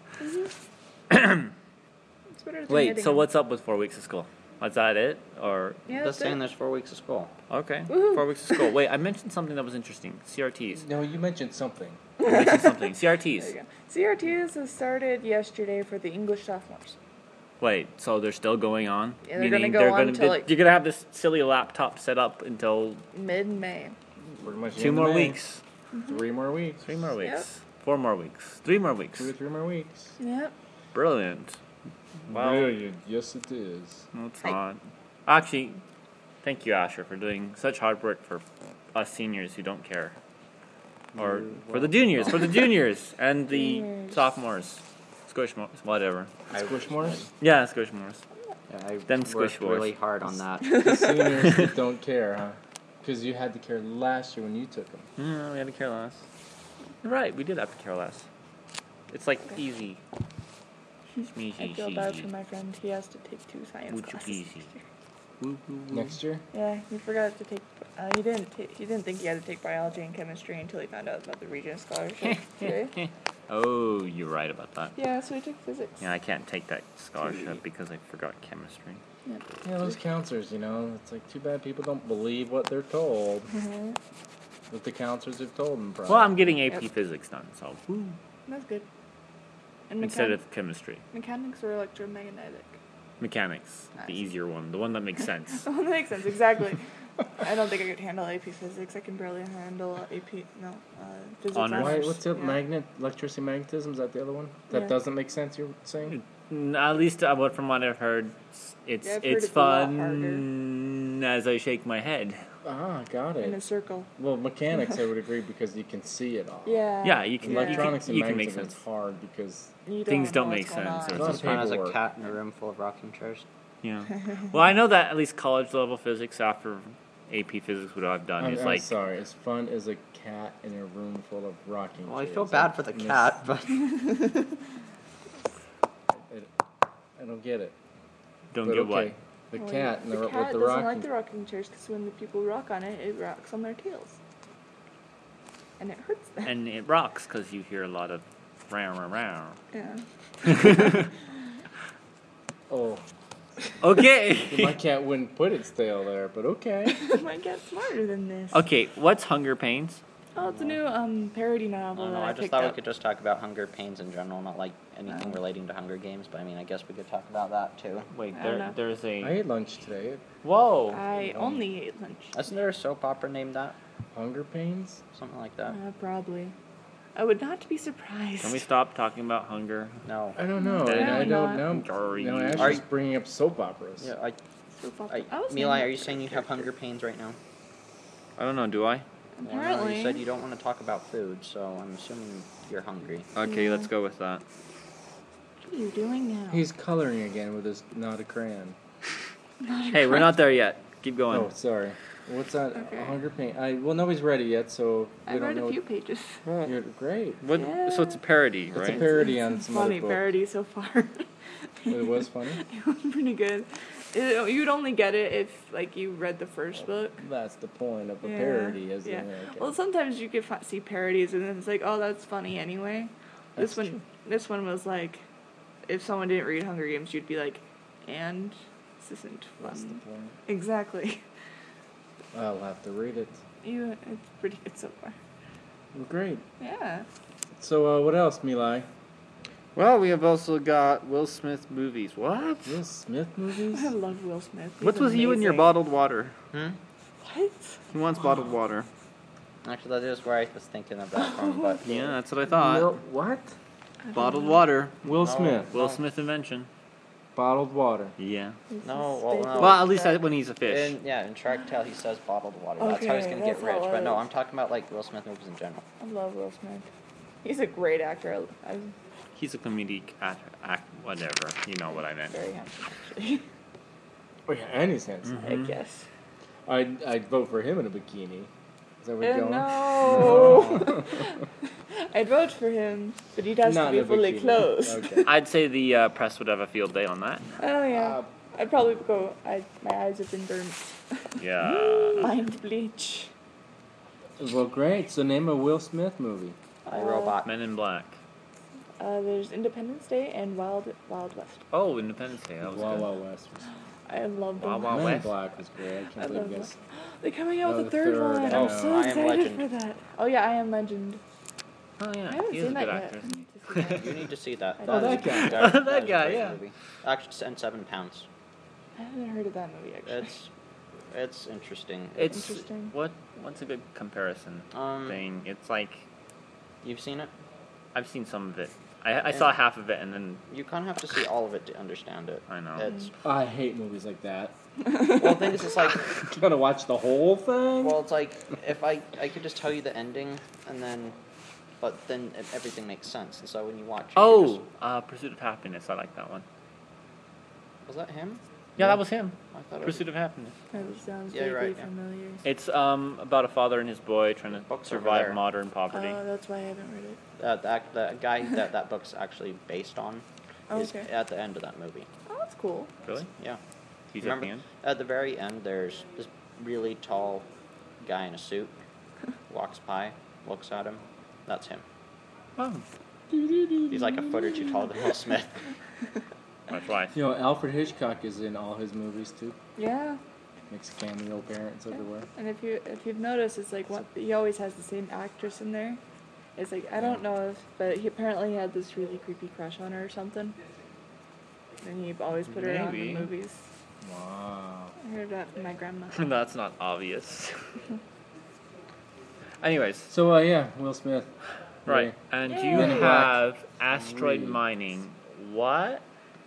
[SPEAKER 2] It's better than
[SPEAKER 3] Wait,
[SPEAKER 2] hitting
[SPEAKER 3] so
[SPEAKER 2] him.
[SPEAKER 3] what's up with 4 weeks of school? Was that it? Or
[SPEAKER 2] Yeah,
[SPEAKER 4] Just
[SPEAKER 2] that's
[SPEAKER 4] saying
[SPEAKER 2] it.
[SPEAKER 4] there's 4 weeks of school.
[SPEAKER 3] okay,
[SPEAKER 2] Woohoo.
[SPEAKER 3] 4 weeks of school. Wait, I mentioned something that was interesting. CRTs.
[SPEAKER 1] No, you mentioned something.
[SPEAKER 3] I mentioned something.
[SPEAKER 2] There you
[SPEAKER 3] CRTs.
[SPEAKER 2] go. CRTs has started yesterday for the English sophomores.
[SPEAKER 3] Wait, so they're still going on?
[SPEAKER 2] Yeah, they're gonna
[SPEAKER 3] Meaning
[SPEAKER 2] go on till, like-
[SPEAKER 3] you're gonna have this silly laptop set up until
[SPEAKER 2] Mid-May.
[SPEAKER 1] Pretty much the
[SPEAKER 3] 2
[SPEAKER 1] end of
[SPEAKER 3] more
[SPEAKER 1] May.
[SPEAKER 3] weeks,
[SPEAKER 1] 3 more weeks.
[SPEAKER 3] 3 more weeks,
[SPEAKER 2] Yep.
[SPEAKER 3] 4 more weeks, 3 more weeks.
[SPEAKER 1] 2 or 3 more weeks.
[SPEAKER 2] Yep.
[SPEAKER 3] Brilliant. Well,
[SPEAKER 1] Brilliant. Yes, it is.
[SPEAKER 3] no, it's not. Actually, thank you, Asher, for doing such hard work for us seniors who don't care. Or for the juniors, and the
[SPEAKER 2] Juniors.
[SPEAKER 3] sophomores. Squishmores, whatever.
[SPEAKER 1] Squishmores?
[SPEAKER 3] Yeah, Squishmores.
[SPEAKER 4] Yeah, I
[SPEAKER 3] Them
[SPEAKER 4] worked
[SPEAKER 3] Squish Wars.
[SPEAKER 4] really hard on that.
[SPEAKER 1] The seniors that don't care, huh? Because you had to care last year when you took them.
[SPEAKER 3] No, we had to care less. You're right, we did have to care less. It's like easy.
[SPEAKER 2] I feel bad for my friend. He has to take 2 science
[SPEAKER 3] Woochoo
[SPEAKER 2] classes.
[SPEAKER 3] easy. Woo, woo, woo.
[SPEAKER 1] Next year?
[SPEAKER 2] Yeah, he forgot to take. He didn't think he had to take biology and chemistry until he found out about the Regent Scholarship today.
[SPEAKER 3] Oh, you're right about that.
[SPEAKER 2] Yeah, so he took physics.
[SPEAKER 3] Yeah, I can't take that scholarship because I forgot chemistry.
[SPEAKER 1] Yeah, those counselors, you know, it's like too bad people don't believe what they're told. What the counselors have told them, probably.
[SPEAKER 3] Well, I'm getting AP
[SPEAKER 2] Yep.
[SPEAKER 3] physics done, so woo,
[SPEAKER 2] That's good. And
[SPEAKER 3] instead of chemistry.
[SPEAKER 2] mechanics or electromagnetic.
[SPEAKER 3] Mechanics,
[SPEAKER 2] Nice.
[SPEAKER 3] the easier one, the one that makes sense.
[SPEAKER 2] Oh, that makes sense. Exactly. I don't think I could handle AP physics. I can barely handle physics.
[SPEAKER 3] Honors.
[SPEAKER 1] Why,
[SPEAKER 2] honors.
[SPEAKER 1] what's the
[SPEAKER 2] Yeah.
[SPEAKER 1] electricity magnetism? Is that the other one? That
[SPEAKER 2] Yeah.
[SPEAKER 1] doesn't make sense, you're saying?
[SPEAKER 3] At least from what I've heard, it's
[SPEAKER 2] Yeah, I've heard
[SPEAKER 3] it's
[SPEAKER 2] it's a lot
[SPEAKER 3] fun as I shake my head.
[SPEAKER 1] Ah, got
[SPEAKER 2] In a
[SPEAKER 1] it.
[SPEAKER 2] circle.
[SPEAKER 1] Well, mechanics, I would agree, because you can see it all.
[SPEAKER 2] Yeah.
[SPEAKER 3] Yeah, you can
[SPEAKER 1] Electronics
[SPEAKER 3] you
[SPEAKER 1] and
[SPEAKER 3] can make
[SPEAKER 1] magnetism is
[SPEAKER 3] sense.
[SPEAKER 1] hard because
[SPEAKER 2] You
[SPEAKER 3] Things don't
[SPEAKER 2] know
[SPEAKER 3] make
[SPEAKER 2] what's going
[SPEAKER 3] sense,
[SPEAKER 2] on.
[SPEAKER 3] or
[SPEAKER 1] a lot
[SPEAKER 4] Just
[SPEAKER 1] of
[SPEAKER 4] fun as a
[SPEAKER 1] paperwork.
[SPEAKER 4] cat in a room full of rocking chairs.
[SPEAKER 3] Yeah. Well, I know that at least college level physics after AP Physics would have done.
[SPEAKER 1] I'm
[SPEAKER 3] Is like,
[SPEAKER 1] sorry. As fun as a cat in a room full of rocking
[SPEAKER 4] Well, I
[SPEAKER 1] chairs.
[SPEAKER 4] feel bad for the cat, but
[SPEAKER 1] I don't get it.
[SPEAKER 3] don't
[SPEAKER 1] But
[SPEAKER 3] get
[SPEAKER 1] okay.
[SPEAKER 3] what?
[SPEAKER 1] The
[SPEAKER 2] Well,
[SPEAKER 1] cat and
[SPEAKER 2] the
[SPEAKER 1] with
[SPEAKER 2] cat
[SPEAKER 1] the
[SPEAKER 2] doesn't
[SPEAKER 1] rocking.
[SPEAKER 2] like the rocking chairs because when the people rock on it, it rocks on their tails, and it hurts them.
[SPEAKER 3] And it rocks because you hear a lot of row, row, row.
[SPEAKER 2] Yeah.
[SPEAKER 1] Oh,
[SPEAKER 3] Okay.
[SPEAKER 1] my cat wouldn't put its tail there, but okay.
[SPEAKER 2] My cat's smarter than this.
[SPEAKER 3] Okay, what's Hunger Pains?
[SPEAKER 2] Oh, it's a new parody
[SPEAKER 4] I
[SPEAKER 2] novel
[SPEAKER 4] don't know.
[SPEAKER 2] that
[SPEAKER 4] I
[SPEAKER 2] I
[SPEAKER 4] just
[SPEAKER 2] picked
[SPEAKER 4] thought we
[SPEAKER 2] up.
[SPEAKER 4] could just talk about Hunger Pains in general, not like anything
[SPEAKER 2] Oh.
[SPEAKER 4] relating to Hunger Games. But I mean, I guess we could talk about that too.
[SPEAKER 3] Wait,
[SPEAKER 2] I don't know.
[SPEAKER 3] there's
[SPEAKER 1] I
[SPEAKER 3] a.
[SPEAKER 1] ate lunch today.
[SPEAKER 3] Whoa.
[SPEAKER 2] I only ate lunch.
[SPEAKER 4] Isn't there a soap opera named that?
[SPEAKER 1] Hunger Pains?
[SPEAKER 4] Something like that.
[SPEAKER 2] Probably. I would not be surprised.
[SPEAKER 3] Can we stop talking about hunger?
[SPEAKER 4] No.
[SPEAKER 1] I don't know.
[SPEAKER 3] I
[SPEAKER 1] And I
[SPEAKER 2] don't
[SPEAKER 1] don't
[SPEAKER 2] know.
[SPEAKER 1] know.
[SPEAKER 3] Sorry.
[SPEAKER 1] No,
[SPEAKER 4] Are
[SPEAKER 1] Ashley's
[SPEAKER 4] you-
[SPEAKER 1] bringing up soap operas.
[SPEAKER 4] Yeah,
[SPEAKER 2] Soap opera. I was
[SPEAKER 4] Milai,
[SPEAKER 2] named
[SPEAKER 4] are you saying you have hunger pains right now?
[SPEAKER 3] I don't know. Do I?
[SPEAKER 4] Well, no,
[SPEAKER 2] Apparently.
[SPEAKER 4] you said you don't want to talk about food, so I'm assuming you're hungry.
[SPEAKER 3] Okay,
[SPEAKER 2] Yeah.
[SPEAKER 3] let's go with that.
[SPEAKER 2] What are you doing now?
[SPEAKER 1] He's coloring again with his not a crayon.
[SPEAKER 3] Hey, we're not there yet. Keep going.
[SPEAKER 1] Oh, sorry. What's that?
[SPEAKER 2] Okay.
[SPEAKER 1] Hunger Pains. Well, nobody's ready yet, so we
[SPEAKER 2] I
[SPEAKER 1] don't
[SPEAKER 2] read
[SPEAKER 1] know.
[SPEAKER 2] a few pages.
[SPEAKER 1] You're great.
[SPEAKER 3] What? So it's a parody,
[SPEAKER 1] It's a
[SPEAKER 3] right?
[SPEAKER 1] parody on
[SPEAKER 2] It's
[SPEAKER 1] some
[SPEAKER 2] funny
[SPEAKER 1] other book.
[SPEAKER 2] parody so far.
[SPEAKER 1] It was funny.
[SPEAKER 2] It was pretty good. You'd only get it if like you read the first book.
[SPEAKER 1] That's the point of a
[SPEAKER 2] Yeah,
[SPEAKER 1] parody, is
[SPEAKER 2] yeah.
[SPEAKER 1] it?
[SPEAKER 2] Well, sometimes you could see parodies and then it's like, oh, that's funny anyway.
[SPEAKER 1] That's
[SPEAKER 2] This one was like, if someone didn't read Hunger Games, you'd be like, and this isn't
[SPEAKER 1] That's the
[SPEAKER 2] fun.
[SPEAKER 1] point.
[SPEAKER 2] Exactly.
[SPEAKER 1] I'll have to read it.
[SPEAKER 2] It's pretty good so far.
[SPEAKER 1] Well, great.
[SPEAKER 2] Yeah.
[SPEAKER 1] So, what else, Milai?
[SPEAKER 3] Well, we have also got Will Smith movies. What?
[SPEAKER 1] Will Smith movies?
[SPEAKER 2] I love Will Smith. He's
[SPEAKER 3] What's with you and your
[SPEAKER 2] amazing.
[SPEAKER 3] bottled water?
[SPEAKER 4] Hmm?
[SPEAKER 2] What?
[SPEAKER 3] He wants bottled water.
[SPEAKER 4] Actually, that is where I was thinking of that from, but
[SPEAKER 3] Yeah, that's what I thought.
[SPEAKER 1] What?
[SPEAKER 3] Bottled water.
[SPEAKER 1] Will
[SPEAKER 4] No.
[SPEAKER 1] Smith.
[SPEAKER 3] Will Smith invention.
[SPEAKER 1] Bottled water.
[SPEAKER 3] Yeah.
[SPEAKER 2] This
[SPEAKER 4] No,
[SPEAKER 2] is
[SPEAKER 4] well,
[SPEAKER 2] big
[SPEAKER 4] no.
[SPEAKER 2] Will
[SPEAKER 3] Well, at least
[SPEAKER 2] Smith.
[SPEAKER 3] when he's a fish.
[SPEAKER 4] in Shark Tale, he says bottled water. That's how he's
[SPEAKER 2] Okay,
[SPEAKER 4] gonna get
[SPEAKER 2] that's how
[SPEAKER 4] rich.
[SPEAKER 2] it
[SPEAKER 4] But no,
[SPEAKER 2] was.
[SPEAKER 4] I'm talking about like Will Smith movies in general.
[SPEAKER 2] I love Will Smith. He's a great actor. I'm
[SPEAKER 3] He's a comedic act, whatever. You know what I meant.
[SPEAKER 2] very handsome, actually.
[SPEAKER 1] Oh, yeah, and he's handsome.
[SPEAKER 2] I guess.
[SPEAKER 1] I'd vote for him in a bikini. Is that where you're going?
[SPEAKER 2] No. I'd vote for him, but he'd have
[SPEAKER 1] Not
[SPEAKER 2] to be
[SPEAKER 1] in a
[SPEAKER 2] fully
[SPEAKER 1] bikini.
[SPEAKER 2] clothed.
[SPEAKER 1] Okay.
[SPEAKER 3] I'd say the press would have a field day on that.
[SPEAKER 2] Oh yeah.
[SPEAKER 1] Uh,
[SPEAKER 2] I'd probably go. My eyes have been burnt.
[SPEAKER 3] Yeah.
[SPEAKER 2] Mind bleach.
[SPEAKER 1] Well, great. So, name a Will Smith movie.
[SPEAKER 4] iRobot.
[SPEAKER 3] Men in Black.
[SPEAKER 2] There's Independence Day and Wild West.
[SPEAKER 3] Oh, Independence Day. That was
[SPEAKER 1] Wild
[SPEAKER 3] good.
[SPEAKER 1] Wild West.
[SPEAKER 2] I love them.
[SPEAKER 3] Wild Wild
[SPEAKER 1] Men in
[SPEAKER 3] West?
[SPEAKER 1] Black was great. I
[SPEAKER 2] I
[SPEAKER 1] can't believe
[SPEAKER 2] love
[SPEAKER 1] you guys.
[SPEAKER 2] They're coming out
[SPEAKER 1] Oh,
[SPEAKER 2] with
[SPEAKER 1] the
[SPEAKER 2] a third
[SPEAKER 1] third,
[SPEAKER 2] one.
[SPEAKER 1] I
[SPEAKER 2] I'm
[SPEAKER 1] know.
[SPEAKER 2] so
[SPEAKER 4] I Am
[SPEAKER 2] excited
[SPEAKER 4] Legend.
[SPEAKER 2] for that. Oh yeah, I Am Legend.
[SPEAKER 3] Oh, yeah.
[SPEAKER 2] I haven't
[SPEAKER 3] He is a
[SPEAKER 2] seen
[SPEAKER 3] good
[SPEAKER 2] that
[SPEAKER 3] actor.
[SPEAKER 2] yet. I need to see that.
[SPEAKER 4] You need to see that.
[SPEAKER 2] Oh,
[SPEAKER 1] that guy.
[SPEAKER 3] That
[SPEAKER 4] is a
[SPEAKER 3] guy,
[SPEAKER 4] great
[SPEAKER 3] yeah.
[SPEAKER 4] movie. Actually, and 7 pounds.
[SPEAKER 2] I haven't heard of that movie actually.
[SPEAKER 4] It's interesting.
[SPEAKER 3] It's
[SPEAKER 2] Interesting.
[SPEAKER 3] what's a good comparison
[SPEAKER 4] Um,
[SPEAKER 3] thing? It's like
[SPEAKER 4] You've seen it.
[SPEAKER 3] I've seen some of it. I saw half of it and then
[SPEAKER 4] You kind of have to see all of it to understand it.
[SPEAKER 3] I know.
[SPEAKER 4] It's
[SPEAKER 1] I hate movies like that.
[SPEAKER 4] well, the thing is, it's like
[SPEAKER 1] You gotta watch the whole thing?
[SPEAKER 4] well, it's like if I could just tell you the ending and then, but then everything makes sense. And so when you watch, it, you
[SPEAKER 3] Pursuit of Happiness. I like that one.
[SPEAKER 4] was that him?
[SPEAKER 3] Yeah, that was him.
[SPEAKER 4] I thought it was.
[SPEAKER 3] Pursuit of Happiness.
[SPEAKER 2] That sounds
[SPEAKER 4] Yeah, you're
[SPEAKER 2] vaguely
[SPEAKER 4] right, yeah.
[SPEAKER 2] familiar.
[SPEAKER 3] It's about a father and his boy trying to
[SPEAKER 4] Book's over
[SPEAKER 3] survive
[SPEAKER 4] there.
[SPEAKER 3] modern poverty.
[SPEAKER 2] Oh, that's why I haven't read it.
[SPEAKER 4] The guy that book's actually based on
[SPEAKER 2] Oh,
[SPEAKER 4] is
[SPEAKER 2] okay.
[SPEAKER 4] at the end of that movie.
[SPEAKER 2] Oh, that's cool.
[SPEAKER 3] Really?
[SPEAKER 4] Yeah.
[SPEAKER 3] He's
[SPEAKER 4] Remember,
[SPEAKER 3] at the end.
[SPEAKER 4] at the very end, there's this really tall guy in a suit walks by, looks at him. That's him.
[SPEAKER 3] Oh,
[SPEAKER 4] He's like a foot or two taller than Will Smith.
[SPEAKER 3] that's why.
[SPEAKER 1] You know, Alfred Hitchcock is in all his movies too.
[SPEAKER 2] Yeah.
[SPEAKER 1] Makes cameo appearances everywhere.
[SPEAKER 2] And if you've noticed, it's like he always has the same actress in there. It's like I don't know if, but he apparently had this really creepy crush on her or something. And he always put her on
[SPEAKER 3] Maybe.
[SPEAKER 2] the movies.
[SPEAKER 1] Wow.
[SPEAKER 2] I heard that from my grandma.
[SPEAKER 3] That's not obvious. Anyways,
[SPEAKER 1] So, yeah, Will Smith.
[SPEAKER 3] right. And
[SPEAKER 2] Yay.
[SPEAKER 3] you
[SPEAKER 1] Men in Black.
[SPEAKER 3] have asteroid
[SPEAKER 1] Read.
[SPEAKER 3] mining. What?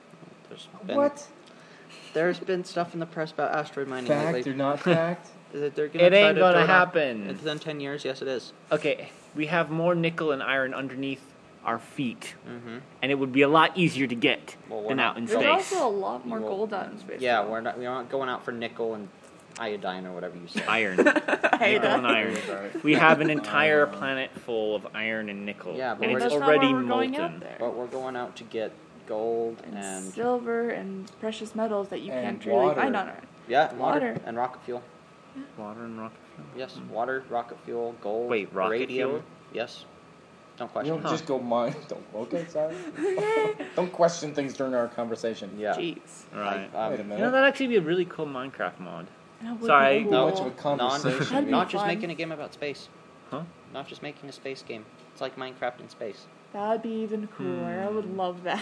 [SPEAKER 4] There's been stuff in the press about asteroid mining
[SPEAKER 1] Fact
[SPEAKER 4] lately.
[SPEAKER 1] or not fact?
[SPEAKER 4] That they're gonna
[SPEAKER 3] It
[SPEAKER 4] try
[SPEAKER 3] ain't
[SPEAKER 4] to
[SPEAKER 3] gonna
[SPEAKER 4] throw it off.
[SPEAKER 3] happen.
[SPEAKER 4] Within 10 years, yes, it is.
[SPEAKER 3] Okay, we have more nickel and iron underneath our feet,
[SPEAKER 4] Mm-hmm.
[SPEAKER 3] and it would be a lot easier to get
[SPEAKER 4] Well, we're
[SPEAKER 3] than
[SPEAKER 4] not-
[SPEAKER 3] out in
[SPEAKER 2] There's
[SPEAKER 3] space.
[SPEAKER 2] also a lot more
[SPEAKER 4] Well,
[SPEAKER 2] gold out in space.
[SPEAKER 4] Yeah,
[SPEAKER 2] though.
[SPEAKER 4] we're not going out for nickel and iodine or whatever you say.
[SPEAKER 3] Iron.
[SPEAKER 2] I
[SPEAKER 3] Nickel and
[SPEAKER 2] don't-
[SPEAKER 3] iron. We have an entire planet full of iron and nickel.
[SPEAKER 4] Yeah, but
[SPEAKER 3] and
[SPEAKER 4] we're
[SPEAKER 3] it's
[SPEAKER 2] That's not
[SPEAKER 3] already
[SPEAKER 2] why we're going
[SPEAKER 3] molten.
[SPEAKER 2] out there.
[SPEAKER 4] But we're going out to get gold
[SPEAKER 2] And
[SPEAKER 4] and
[SPEAKER 2] silver and precious metals that you
[SPEAKER 1] And
[SPEAKER 2] can't really
[SPEAKER 1] water.
[SPEAKER 2] find on Earth.
[SPEAKER 4] water
[SPEAKER 2] water.
[SPEAKER 4] and rocket fuel.
[SPEAKER 3] Water and rocket fuel.
[SPEAKER 4] Yes, water, rocket fuel, gold.
[SPEAKER 3] Wait, rocket
[SPEAKER 4] radium.
[SPEAKER 3] fuel?
[SPEAKER 4] Yes. Don't
[SPEAKER 1] You
[SPEAKER 4] question.
[SPEAKER 1] don't
[SPEAKER 4] it.
[SPEAKER 1] just go mine. Don't. Okay, sorry. Don't question things during our conversation.
[SPEAKER 4] Yeah.
[SPEAKER 2] Jeez.
[SPEAKER 3] Right.
[SPEAKER 1] Wait a
[SPEAKER 3] You know,
[SPEAKER 1] minute.
[SPEAKER 3] that'd actually be a really cool Minecraft mod.
[SPEAKER 2] That would be
[SPEAKER 3] Sorry.
[SPEAKER 2] cool.
[SPEAKER 1] Too much of a
[SPEAKER 4] non-
[SPEAKER 1] conversation.
[SPEAKER 2] That'd be
[SPEAKER 4] Not just
[SPEAKER 2] fun.
[SPEAKER 4] making a game about space.
[SPEAKER 3] Huh?
[SPEAKER 4] Not just making a space game. It's like Minecraft in space.
[SPEAKER 2] That'd be even cooler. I would love that.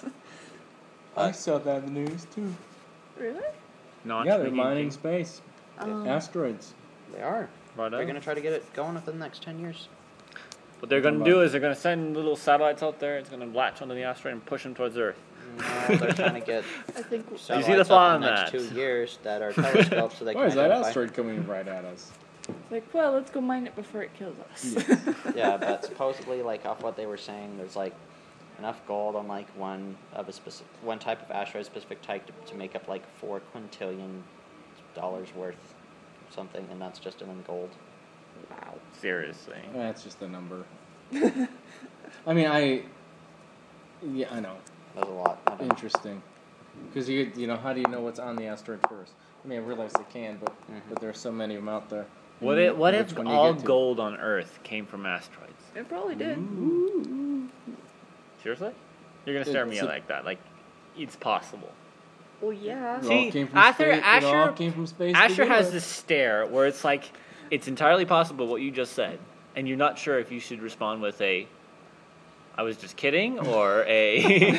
[SPEAKER 1] I saw that in the news too.
[SPEAKER 2] Really?
[SPEAKER 3] Not
[SPEAKER 1] Yeah, they're
[SPEAKER 3] making
[SPEAKER 1] mining
[SPEAKER 3] things-
[SPEAKER 1] space, asteroids.
[SPEAKER 4] They are.
[SPEAKER 3] Right
[SPEAKER 4] They're
[SPEAKER 3] on.
[SPEAKER 4] going to try to get it going within the next 10 years.
[SPEAKER 3] What they're going to do is they're going to send little satellites out there. It's going to latch onto the asteroid and push them towards Earth.
[SPEAKER 4] No, they're trying to get
[SPEAKER 2] I think.
[SPEAKER 4] satellites
[SPEAKER 3] see the
[SPEAKER 4] up
[SPEAKER 3] flaw
[SPEAKER 4] in the
[SPEAKER 3] in
[SPEAKER 4] next
[SPEAKER 3] that?
[SPEAKER 4] 2 years that are telescopes so they
[SPEAKER 1] Why
[SPEAKER 4] can
[SPEAKER 1] is that
[SPEAKER 4] identify.
[SPEAKER 1] asteroid coming right at us?
[SPEAKER 2] Like, well, let's go mine it before it kills us.
[SPEAKER 4] Yeah, but supposedly, like off what they were saying, there's like enough gold on like one type of asteroid, specific type to make up like $4 quintillion worth of something, and that's just in gold.
[SPEAKER 3] Wow. Seriously.
[SPEAKER 1] That's just a number. I mean, yeah, I know.
[SPEAKER 4] That's a lot. I don't know.
[SPEAKER 1] Interesting. Because you know, how do you know what's on the asteroid first? I mean, I realize they can, but there are so many of them out there.
[SPEAKER 3] What if
[SPEAKER 1] Which
[SPEAKER 3] if
[SPEAKER 1] one you
[SPEAKER 3] all
[SPEAKER 1] get to?
[SPEAKER 3] gold on Earth came from asteroids?
[SPEAKER 2] It probably did.
[SPEAKER 3] Seriously? You're going to stare at me
[SPEAKER 1] It's a-
[SPEAKER 3] like that. Like, it's possible.
[SPEAKER 2] Well, yeah.
[SPEAKER 1] It
[SPEAKER 3] See,
[SPEAKER 1] all came from
[SPEAKER 3] Asher-
[SPEAKER 1] space. It all
[SPEAKER 3] Asher-
[SPEAKER 1] came from space. to
[SPEAKER 3] Asher
[SPEAKER 1] begin
[SPEAKER 3] has
[SPEAKER 1] with.
[SPEAKER 3] this stare where it's like, it's entirely possible what you just said. And you're not sure if you should respond with a, I was just kidding, or a,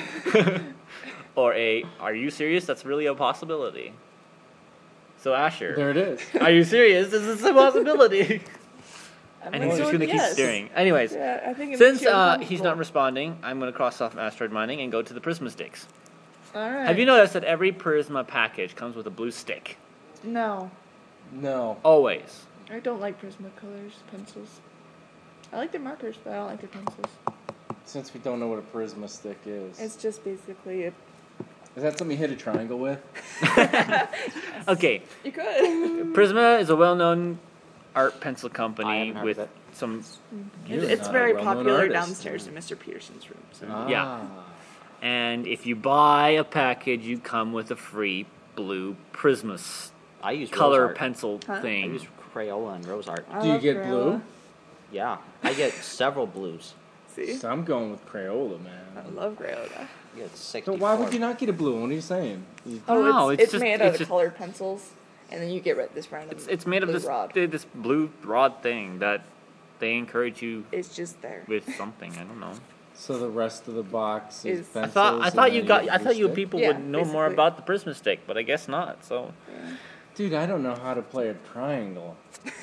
[SPEAKER 3] or a, are you serious? That's really a possibility. So Asher,
[SPEAKER 1] There it is.
[SPEAKER 3] are you serious? This is a possibility.
[SPEAKER 2] I'm
[SPEAKER 3] And
[SPEAKER 2] like,
[SPEAKER 3] he's just
[SPEAKER 2] so
[SPEAKER 3] going to keep
[SPEAKER 2] yes.
[SPEAKER 3] staring. Anyways,
[SPEAKER 2] Yeah, I think it
[SPEAKER 3] since
[SPEAKER 2] makes you
[SPEAKER 3] he's not
[SPEAKER 2] uncomfortable.
[SPEAKER 3] responding, I'm going to cross off asteroid mining and go to the Prisma sticks.
[SPEAKER 2] All right.
[SPEAKER 3] Have you noticed that every Prisma package comes with a blue stick?
[SPEAKER 2] No,
[SPEAKER 1] No.
[SPEAKER 3] Always.
[SPEAKER 2] I don't like Prismacolors pencils. I like their markers, but I don't like their pencils.
[SPEAKER 1] Since we don't know what a prisma stick is.
[SPEAKER 2] It's just basically a.
[SPEAKER 1] Is that something you hit a triangle with?
[SPEAKER 3] Okay,
[SPEAKER 2] You could.
[SPEAKER 3] Prisma is a well-known art pencil
[SPEAKER 4] I
[SPEAKER 3] company
[SPEAKER 4] haven't heard
[SPEAKER 3] with
[SPEAKER 4] of it.
[SPEAKER 3] some,
[SPEAKER 1] You're
[SPEAKER 2] It's
[SPEAKER 1] not a
[SPEAKER 2] very
[SPEAKER 1] well-known
[SPEAKER 2] popular
[SPEAKER 1] artist.
[SPEAKER 2] downstairs in Mr. Peterson's room. So.
[SPEAKER 3] Yeah. and if you buy a package, you come with a free blue Prisma
[SPEAKER 4] I use
[SPEAKER 3] color
[SPEAKER 4] rose art.
[SPEAKER 3] pencil
[SPEAKER 2] Huh?
[SPEAKER 4] I
[SPEAKER 3] thing.
[SPEAKER 4] use Crayola and rose art.
[SPEAKER 2] I
[SPEAKER 1] Do you
[SPEAKER 2] love
[SPEAKER 1] get
[SPEAKER 2] Crayola.
[SPEAKER 1] blue?
[SPEAKER 4] Yeah, I get several blues.
[SPEAKER 2] See,
[SPEAKER 1] So I'm going with Crayola,
[SPEAKER 2] I
[SPEAKER 1] man.
[SPEAKER 2] love Crayola.
[SPEAKER 4] I get 64.
[SPEAKER 1] So why would you not get a blue? What are you saying?
[SPEAKER 2] Oh,
[SPEAKER 3] No,
[SPEAKER 2] it's
[SPEAKER 3] it's just-
[SPEAKER 2] made out
[SPEAKER 3] it's
[SPEAKER 2] of
[SPEAKER 3] just-
[SPEAKER 2] colored pencils, and then you get this random.
[SPEAKER 3] It's made of
[SPEAKER 2] blue
[SPEAKER 3] this
[SPEAKER 2] rod.
[SPEAKER 3] this blue rod thing that they encourage you
[SPEAKER 2] It's just there.
[SPEAKER 3] with something. I don't know.
[SPEAKER 1] So the rest of the box is
[SPEAKER 2] Is-
[SPEAKER 1] pencils.
[SPEAKER 3] I thought you
[SPEAKER 1] and
[SPEAKER 3] got.
[SPEAKER 1] then
[SPEAKER 3] I thought you
[SPEAKER 1] stick?
[SPEAKER 3] people
[SPEAKER 2] Yeah,
[SPEAKER 3] would know more
[SPEAKER 2] basically.
[SPEAKER 3] about the Prisma stick, but I guess not. So
[SPEAKER 1] Dude, I don't know how to play a triangle.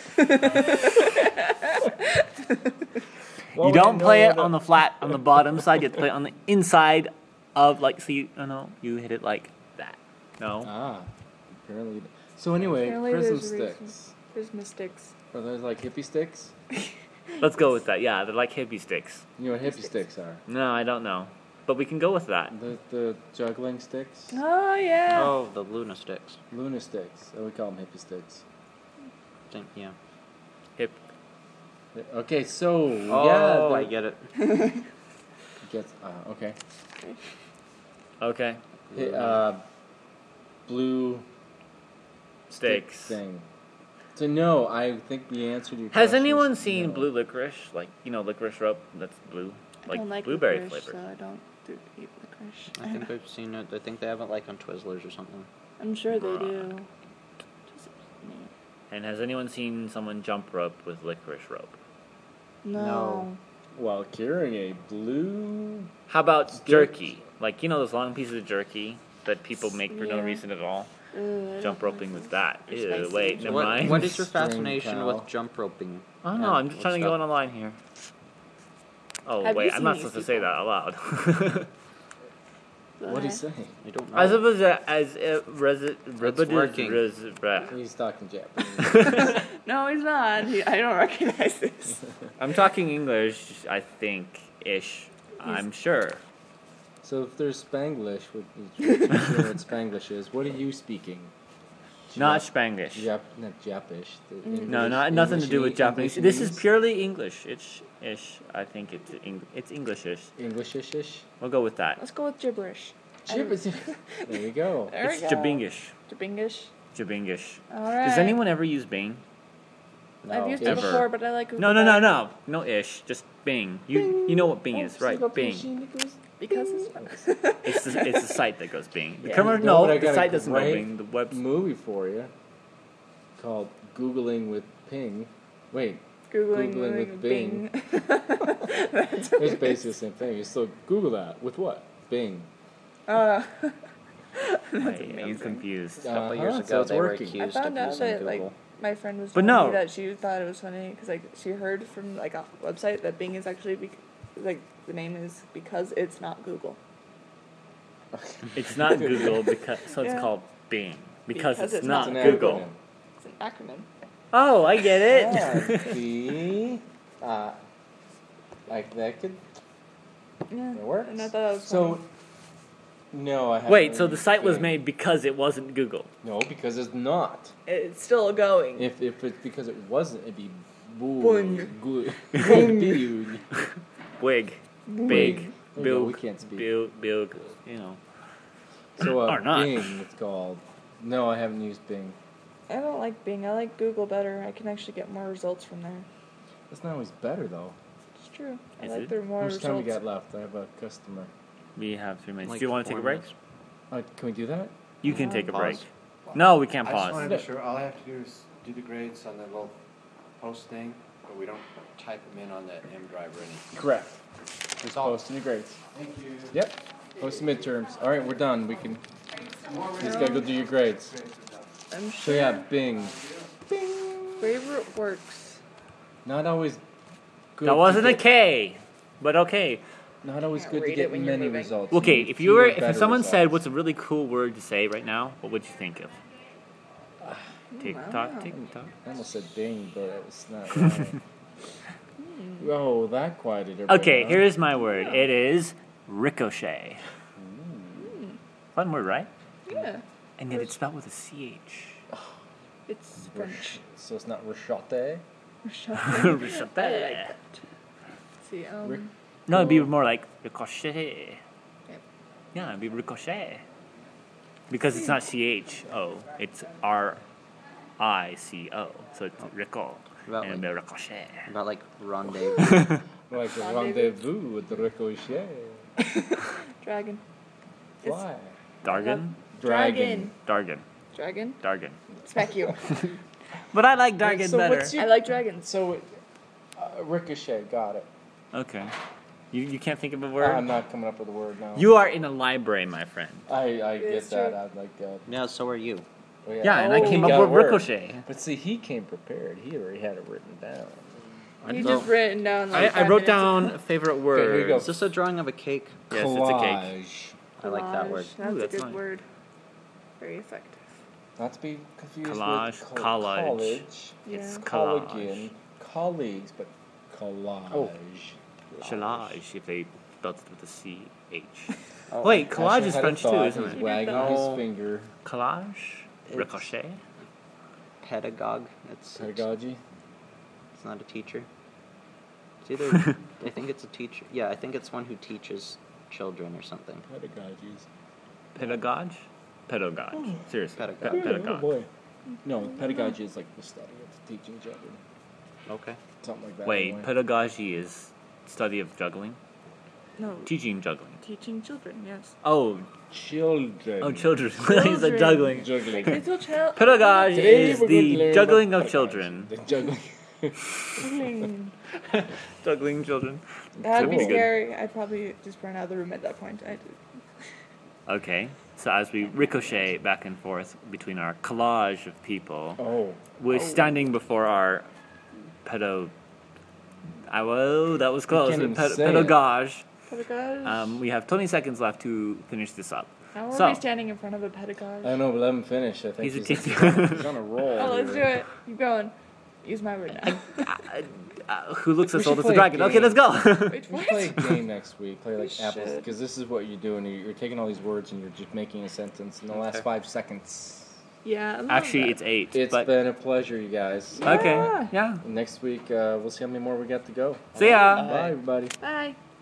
[SPEAKER 3] you don't play it on the flat on the bottom side. You have to play it on the inside of like. So you know you hit it like that. No.
[SPEAKER 1] Apparently. So anyway,
[SPEAKER 2] Apparently
[SPEAKER 1] prism
[SPEAKER 2] there's a reason.
[SPEAKER 1] sticks.
[SPEAKER 2] Prisma sticks.
[SPEAKER 1] Are those like hippie sticks?
[SPEAKER 3] Let's go with that. Yeah, they're like hippie sticks.
[SPEAKER 1] You know what hippie sticks are?
[SPEAKER 3] No, I don't know, but we can go with that.
[SPEAKER 1] The juggling sticks?
[SPEAKER 2] Oh yeah.
[SPEAKER 4] Oh, the Luna sticks.
[SPEAKER 1] Luna sticks. I would call them hippie sticks.
[SPEAKER 4] Yeah.
[SPEAKER 3] Hip.
[SPEAKER 1] Okay, so
[SPEAKER 4] Oh,
[SPEAKER 1] yeah,
[SPEAKER 4] I get it.
[SPEAKER 1] gets okay.
[SPEAKER 3] Okay.
[SPEAKER 1] Blue
[SPEAKER 3] Sticks.
[SPEAKER 1] thing. So no, I think the answer to your
[SPEAKER 3] Has
[SPEAKER 1] question
[SPEAKER 3] anyone
[SPEAKER 1] is
[SPEAKER 3] seen
[SPEAKER 1] no.
[SPEAKER 3] blue licorice? Like licorice rope that's blue,
[SPEAKER 2] I don't like
[SPEAKER 3] blueberry
[SPEAKER 2] licorice,
[SPEAKER 3] flavored.
[SPEAKER 2] so I don't eat licorice.
[SPEAKER 4] I think I've seen it. I think they have it like on Twizzlers or something.
[SPEAKER 2] I'm sure they
[SPEAKER 3] Right.
[SPEAKER 2] do.
[SPEAKER 3] And has anyone seen someone jump rope with licorice rope?
[SPEAKER 2] No.
[SPEAKER 1] While carrying a blue.
[SPEAKER 3] How about
[SPEAKER 1] Stick.
[SPEAKER 3] jerky? Like those long pieces of jerky that people make for no
[SPEAKER 2] Yeah.
[SPEAKER 3] reason at all.
[SPEAKER 2] Ugh, I
[SPEAKER 3] Jump
[SPEAKER 2] don't
[SPEAKER 3] roping
[SPEAKER 2] like
[SPEAKER 3] with
[SPEAKER 2] that.
[SPEAKER 3] that.
[SPEAKER 2] They're
[SPEAKER 3] Ew,
[SPEAKER 2] spicy.
[SPEAKER 3] wait,
[SPEAKER 2] So
[SPEAKER 3] never
[SPEAKER 4] What,
[SPEAKER 3] mind.
[SPEAKER 4] what is your
[SPEAKER 1] String
[SPEAKER 4] fascination
[SPEAKER 1] cow.
[SPEAKER 4] with jump roping?
[SPEAKER 3] I don't know.
[SPEAKER 4] and
[SPEAKER 3] I'm just trying to go
[SPEAKER 4] stuff?
[SPEAKER 3] on a line here. Oh
[SPEAKER 2] Have you
[SPEAKER 3] wait, I'm
[SPEAKER 2] seen
[SPEAKER 3] not
[SPEAKER 2] these
[SPEAKER 3] supposed to say
[SPEAKER 2] people?
[SPEAKER 3] that aloud.
[SPEAKER 1] What do you say?
[SPEAKER 4] I don't know.
[SPEAKER 3] As if
[SPEAKER 4] working.
[SPEAKER 1] He's talking Japanese.
[SPEAKER 2] No, he's not. I don't recognize this.
[SPEAKER 3] I'm talking English, I think, ish. I'm sure.
[SPEAKER 1] So if there's Spanglish, which I'm sure what Spanglish is, what are you speaking?
[SPEAKER 3] Not Spanglish.
[SPEAKER 1] Not Japish.
[SPEAKER 3] No, nothing to do with Japanese. This is purely English. It's ish. I think it's Englishish.
[SPEAKER 1] Englishish.
[SPEAKER 3] We'll go with that.
[SPEAKER 2] Let's go with gibberish.
[SPEAKER 1] Gibberish. There you go.
[SPEAKER 2] There we
[SPEAKER 3] It's
[SPEAKER 2] go.
[SPEAKER 3] Jabingish.
[SPEAKER 2] Jabingish.
[SPEAKER 3] Jabingish.
[SPEAKER 2] All right.
[SPEAKER 3] Does anyone ever use Bing?
[SPEAKER 2] I've used it
[SPEAKER 3] Ever.
[SPEAKER 2] before, but I like Google
[SPEAKER 3] No,
[SPEAKER 2] better.
[SPEAKER 3] no ish. Just Bing. You know what Bing is, right? Bing.
[SPEAKER 2] Because it's
[SPEAKER 3] It's the site that goes Bing. The
[SPEAKER 2] Yeah.
[SPEAKER 3] commercial,
[SPEAKER 1] No, but I
[SPEAKER 3] no, the
[SPEAKER 1] got a
[SPEAKER 3] site doesn't go
[SPEAKER 1] great
[SPEAKER 3] Bing. The web.
[SPEAKER 1] movie for you called Googling with Ping. Wait,
[SPEAKER 2] Googling
[SPEAKER 1] with
[SPEAKER 2] Bing.
[SPEAKER 1] it's basically the same thing. You still Google that with what? Bing.
[SPEAKER 2] Uh,
[SPEAKER 3] I'm confused.
[SPEAKER 4] A couple years
[SPEAKER 1] So
[SPEAKER 4] ago,
[SPEAKER 1] it's
[SPEAKER 4] they were
[SPEAKER 1] working.
[SPEAKER 2] I
[SPEAKER 4] accused of
[SPEAKER 2] found out
[SPEAKER 4] using
[SPEAKER 2] that
[SPEAKER 4] Google.
[SPEAKER 2] like my friend was
[SPEAKER 3] But
[SPEAKER 2] telling
[SPEAKER 3] no.
[SPEAKER 2] me that she thought it was funny because like she heard from like a website that Bing is actually like the name is because it's not Google.
[SPEAKER 3] It's not Google because it's
[SPEAKER 2] Yeah.
[SPEAKER 3] called Bing because
[SPEAKER 2] Because
[SPEAKER 3] it's
[SPEAKER 2] it's
[SPEAKER 3] not
[SPEAKER 2] not
[SPEAKER 3] Google.
[SPEAKER 2] It's an acronym.
[SPEAKER 3] Oh, I get it.
[SPEAKER 1] Yeah, see, like that could
[SPEAKER 2] Yeah.
[SPEAKER 1] it works.
[SPEAKER 2] And I thought that was
[SPEAKER 1] So,
[SPEAKER 2] funny.
[SPEAKER 1] no, I haven't.
[SPEAKER 3] Wait, so the
[SPEAKER 1] used
[SPEAKER 3] site was
[SPEAKER 1] Bing.
[SPEAKER 3] made because it wasn't Google.
[SPEAKER 1] No, because it's not.
[SPEAKER 2] It's still going.
[SPEAKER 1] If it's because it wasn't, it'd be
[SPEAKER 2] Boing.
[SPEAKER 1] Boing.
[SPEAKER 3] Big, big,
[SPEAKER 1] There you go,
[SPEAKER 3] bilg,
[SPEAKER 1] we can't speak.
[SPEAKER 3] bilg, you know.
[SPEAKER 1] So
[SPEAKER 3] Or not.
[SPEAKER 1] Bing, it's called. No, I haven't used Bing.
[SPEAKER 2] I don't like Bing. I like Google better. I can actually get more results from there.
[SPEAKER 1] That's not always better though.
[SPEAKER 2] It's true. I
[SPEAKER 3] Is
[SPEAKER 2] like
[SPEAKER 3] it?
[SPEAKER 2] there are more
[SPEAKER 1] How much time we
[SPEAKER 2] results.
[SPEAKER 1] got left? I have a customer.
[SPEAKER 3] We have 3 minutes.
[SPEAKER 4] Like
[SPEAKER 3] Do you want to take a
[SPEAKER 4] 4
[SPEAKER 3] break?
[SPEAKER 4] minutes.
[SPEAKER 1] Can we do that?
[SPEAKER 3] You can take a
[SPEAKER 4] Pause.
[SPEAKER 3] break. No, we can't
[SPEAKER 5] I just
[SPEAKER 3] pause.
[SPEAKER 5] want to be sure, all I have to do is do the grades on the little post thing, but we don't type them in on the M drive or anything.
[SPEAKER 1] Correct. Just
[SPEAKER 5] all.
[SPEAKER 1] posting your grades.
[SPEAKER 5] Thank you.
[SPEAKER 1] Yep. Post midterms. All right, we're done. We can. You just gotta go do your grades.
[SPEAKER 2] I'm
[SPEAKER 1] So
[SPEAKER 2] sure.
[SPEAKER 1] yeah, Bing.
[SPEAKER 2] Favorite works.
[SPEAKER 1] Not always good.
[SPEAKER 3] That wasn't
[SPEAKER 1] to
[SPEAKER 3] a
[SPEAKER 1] get,
[SPEAKER 3] K, but okay.
[SPEAKER 1] Not always
[SPEAKER 2] Can't
[SPEAKER 1] good to
[SPEAKER 2] read it
[SPEAKER 1] get
[SPEAKER 2] when you're
[SPEAKER 1] many
[SPEAKER 2] moving.
[SPEAKER 1] results.
[SPEAKER 3] Okay,
[SPEAKER 1] You need
[SPEAKER 3] if you were,
[SPEAKER 1] fewer,
[SPEAKER 3] if
[SPEAKER 1] better
[SPEAKER 3] someone said
[SPEAKER 1] results.
[SPEAKER 3] what's a really cool word to say right now, what would you think of? TikTok,
[SPEAKER 2] Wow.
[SPEAKER 3] TikTok.
[SPEAKER 1] I almost said Bing, but it's not right. Oh, that quieted everybody
[SPEAKER 3] Okay,
[SPEAKER 1] down.
[SPEAKER 3] here's my word. It is ricochet. Fun word, right?
[SPEAKER 2] Yeah.
[SPEAKER 3] And yet it's spelled with a CH.
[SPEAKER 2] It's French.
[SPEAKER 1] So it's not Rochotte.
[SPEAKER 2] I like
[SPEAKER 3] Ricochet.
[SPEAKER 2] that. See,
[SPEAKER 1] Rick-
[SPEAKER 3] No, it'd be more like ricochet.
[SPEAKER 2] Yep.
[SPEAKER 3] Yeah, it'd be ricochet. Because it's not CHO, it's RICO. So it's rico.
[SPEAKER 4] About
[SPEAKER 3] And
[SPEAKER 4] like-
[SPEAKER 3] it'd be ricochet.
[SPEAKER 4] About like rendezvous.
[SPEAKER 1] Like a
[SPEAKER 2] Rendezvous.
[SPEAKER 1] rendezvous with the Ricochet.
[SPEAKER 2] Dragon. It's
[SPEAKER 1] Fly.
[SPEAKER 3] Dargan?
[SPEAKER 2] Dragon.
[SPEAKER 3] Dargan.
[SPEAKER 2] Dragon.
[SPEAKER 3] Dargan.
[SPEAKER 2] Smack you.
[SPEAKER 3] But I like Dargan
[SPEAKER 1] So
[SPEAKER 3] better.
[SPEAKER 1] what's
[SPEAKER 2] I like dragons.
[SPEAKER 1] So, Ricochet, got it.
[SPEAKER 3] Okay. You can't think of a word?
[SPEAKER 1] I'm not coming up with a word now.
[SPEAKER 3] You are in a library, my friend.
[SPEAKER 1] I get
[SPEAKER 2] It's
[SPEAKER 1] that.
[SPEAKER 2] true.
[SPEAKER 1] I'd like that.
[SPEAKER 4] Yeah, so are you.
[SPEAKER 1] Oh,
[SPEAKER 3] Yeah, and I
[SPEAKER 2] Oh,
[SPEAKER 3] came
[SPEAKER 1] he
[SPEAKER 3] up
[SPEAKER 1] got
[SPEAKER 3] with
[SPEAKER 1] a word.
[SPEAKER 3] ricochet.
[SPEAKER 1] But see, he came prepared. He already had it written down.
[SPEAKER 2] You
[SPEAKER 4] So-
[SPEAKER 2] just written down. Like
[SPEAKER 3] I
[SPEAKER 2] 5
[SPEAKER 3] wrote
[SPEAKER 2] minutes
[SPEAKER 3] down
[SPEAKER 2] ago.
[SPEAKER 3] favorite
[SPEAKER 1] here
[SPEAKER 3] words.
[SPEAKER 1] you go.
[SPEAKER 4] Is this a drawing of a cake?
[SPEAKER 3] Yes, it's a cake.
[SPEAKER 1] Collage.
[SPEAKER 4] I like that word.
[SPEAKER 2] Collage. That's
[SPEAKER 3] Ooh,
[SPEAKER 2] a
[SPEAKER 3] that's
[SPEAKER 2] good
[SPEAKER 3] nice.
[SPEAKER 2] word. Very effective.
[SPEAKER 1] Not to be confused
[SPEAKER 3] Collage,
[SPEAKER 1] with
[SPEAKER 3] college.
[SPEAKER 1] college.
[SPEAKER 2] Yeah.
[SPEAKER 3] It's
[SPEAKER 1] Collegian. Colleagues, but collage.
[SPEAKER 3] Oh. Collage, if they spelled it with a CH.
[SPEAKER 4] Oh,
[SPEAKER 3] Wait,
[SPEAKER 1] Asher
[SPEAKER 3] collage is
[SPEAKER 1] had a
[SPEAKER 3] French too,
[SPEAKER 1] thought.
[SPEAKER 3] isn't
[SPEAKER 1] He's
[SPEAKER 3] it?
[SPEAKER 1] wagging
[SPEAKER 4] No.
[SPEAKER 1] his finger.
[SPEAKER 3] Collage?
[SPEAKER 4] It's-
[SPEAKER 3] Ricochet?
[SPEAKER 4] Pedagogue. It's
[SPEAKER 1] Pedagogy.
[SPEAKER 4] It's not a teacher. It's either. I think it's a teacher. Yeah, I think it's one who teaches children or something.
[SPEAKER 1] Pedagogies.
[SPEAKER 3] Pedagogue? Pedagogue. Seriously.
[SPEAKER 4] Pedagogue.
[SPEAKER 1] Oh
[SPEAKER 3] Pedagogue.
[SPEAKER 1] boy. No, pedagogy is like the study of teaching children.
[SPEAKER 4] Okay.
[SPEAKER 1] Something like that.
[SPEAKER 3] Wait,
[SPEAKER 1] anyway.
[SPEAKER 3] pedagogy is study of juggling?
[SPEAKER 2] No.
[SPEAKER 3] Teaching juggling.
[SPEAKER 2] Teaching children. Yes.
[SPEAKER 3] Oh,
[SPEAKER 1] Children.
[SPEAKER 3] oh, children. He's a juggling.
[SPEAKER 1] Juggling.
[SPEAKER 2] Little child.
[SPEAKER 3] Pedagogy
[SPEAKER 1] Today
[SPEAKER 3] is
[SPEAKER 1] we're going to
[SPEAKER 3] the
[SPEAKER 1] learn
[SPEAKER 3] juggling
[SPEAKER 1] about
[SPEAKER 3] of
[SPEAKER 1] pedagogy.
[SPEAKER 3] children.
[SPEAKER 1] The juggling.
[SPEAKER 3] Juggling children.
[SPEAKER 2] That'd be
[SPEAKER 3] Cool.
[SPEAKER 2] scary. I'd probably just run out of the room at that point.
[SPEAKER 3] Okay, so as we ricochet back and forth between our collage of people,
[SPEAKER 1] Oh.
[SPEAKER 3] we're standing before our pedo. Whoa, that was close.
[SPEAKER 1] can't even say it.
[SPEAKER 3] Pedagogue.
[SPEAKER 2] Pedagogue.
[SPEAKER 3] We have 20 seconds left to finish this up.
[SPEAKER 2] How are
[SPEAKER 3] so-
[SPEAKER 2] we standing in front of a pedagogue?
[SPEAKER 1] I don't know, but let him finish. I think
[SPEAKER 3] He's a
[SPEAKER 1] he's
[SPEAKER 3] teacher.
[SPEAKER 1] on a roll.
[SPEAKER 2] Oh, let's do
[SPEAKER 1] here.
[SPEAKER 2] it. Keep going. Use my word now.
[SPEAKER 3] Who looks
[SPEAKER 1] We
[SPEAKER 3] as
[SPEAKER 1] should
[SPEAKER 3] old as the
[SPEAKER 1] play a
[SPEAKER 3] dragon? Okay,
[SPEAKER 1] game.
[SPEAKER 3] let's go.
[SPEAKER 2] Wait,
[SPEAKER 1] We
[SPEAKER 2] what?
[SPEAKER 1] play a game next week. Play like
[SPEAKER 2] We
[SPEAKER 1] apples,
[SPEAKER 2] should.
[SPEAKER 1] because this is what you're doing. You're taking all these words and you're just making a sentence in the last
[SPEAKER 4] Okay.
[SPEAKER 1] 5 seconds.
[SPEAKER 2] Yeah. I love
[SPEAKER 3] Actually,
[SPEAKER 2] that.
[SPEAKER 3] it's 8.
[SPEAKER 1] It's
[SPEAKER 3] but
[SPEAKER 1] been a pleasure, you guys.
[SPEAKER 3] okay.
[SPEAKER 2] Yeah.
[SPEAKER 3] Yeah.
[SPEAKER 1] Next week, we'll see how many more we got to go.
[SPEAKER 3] See ya.
[SPEAKER 1] Bye, everybody.
[SPEAKER 2] Bye.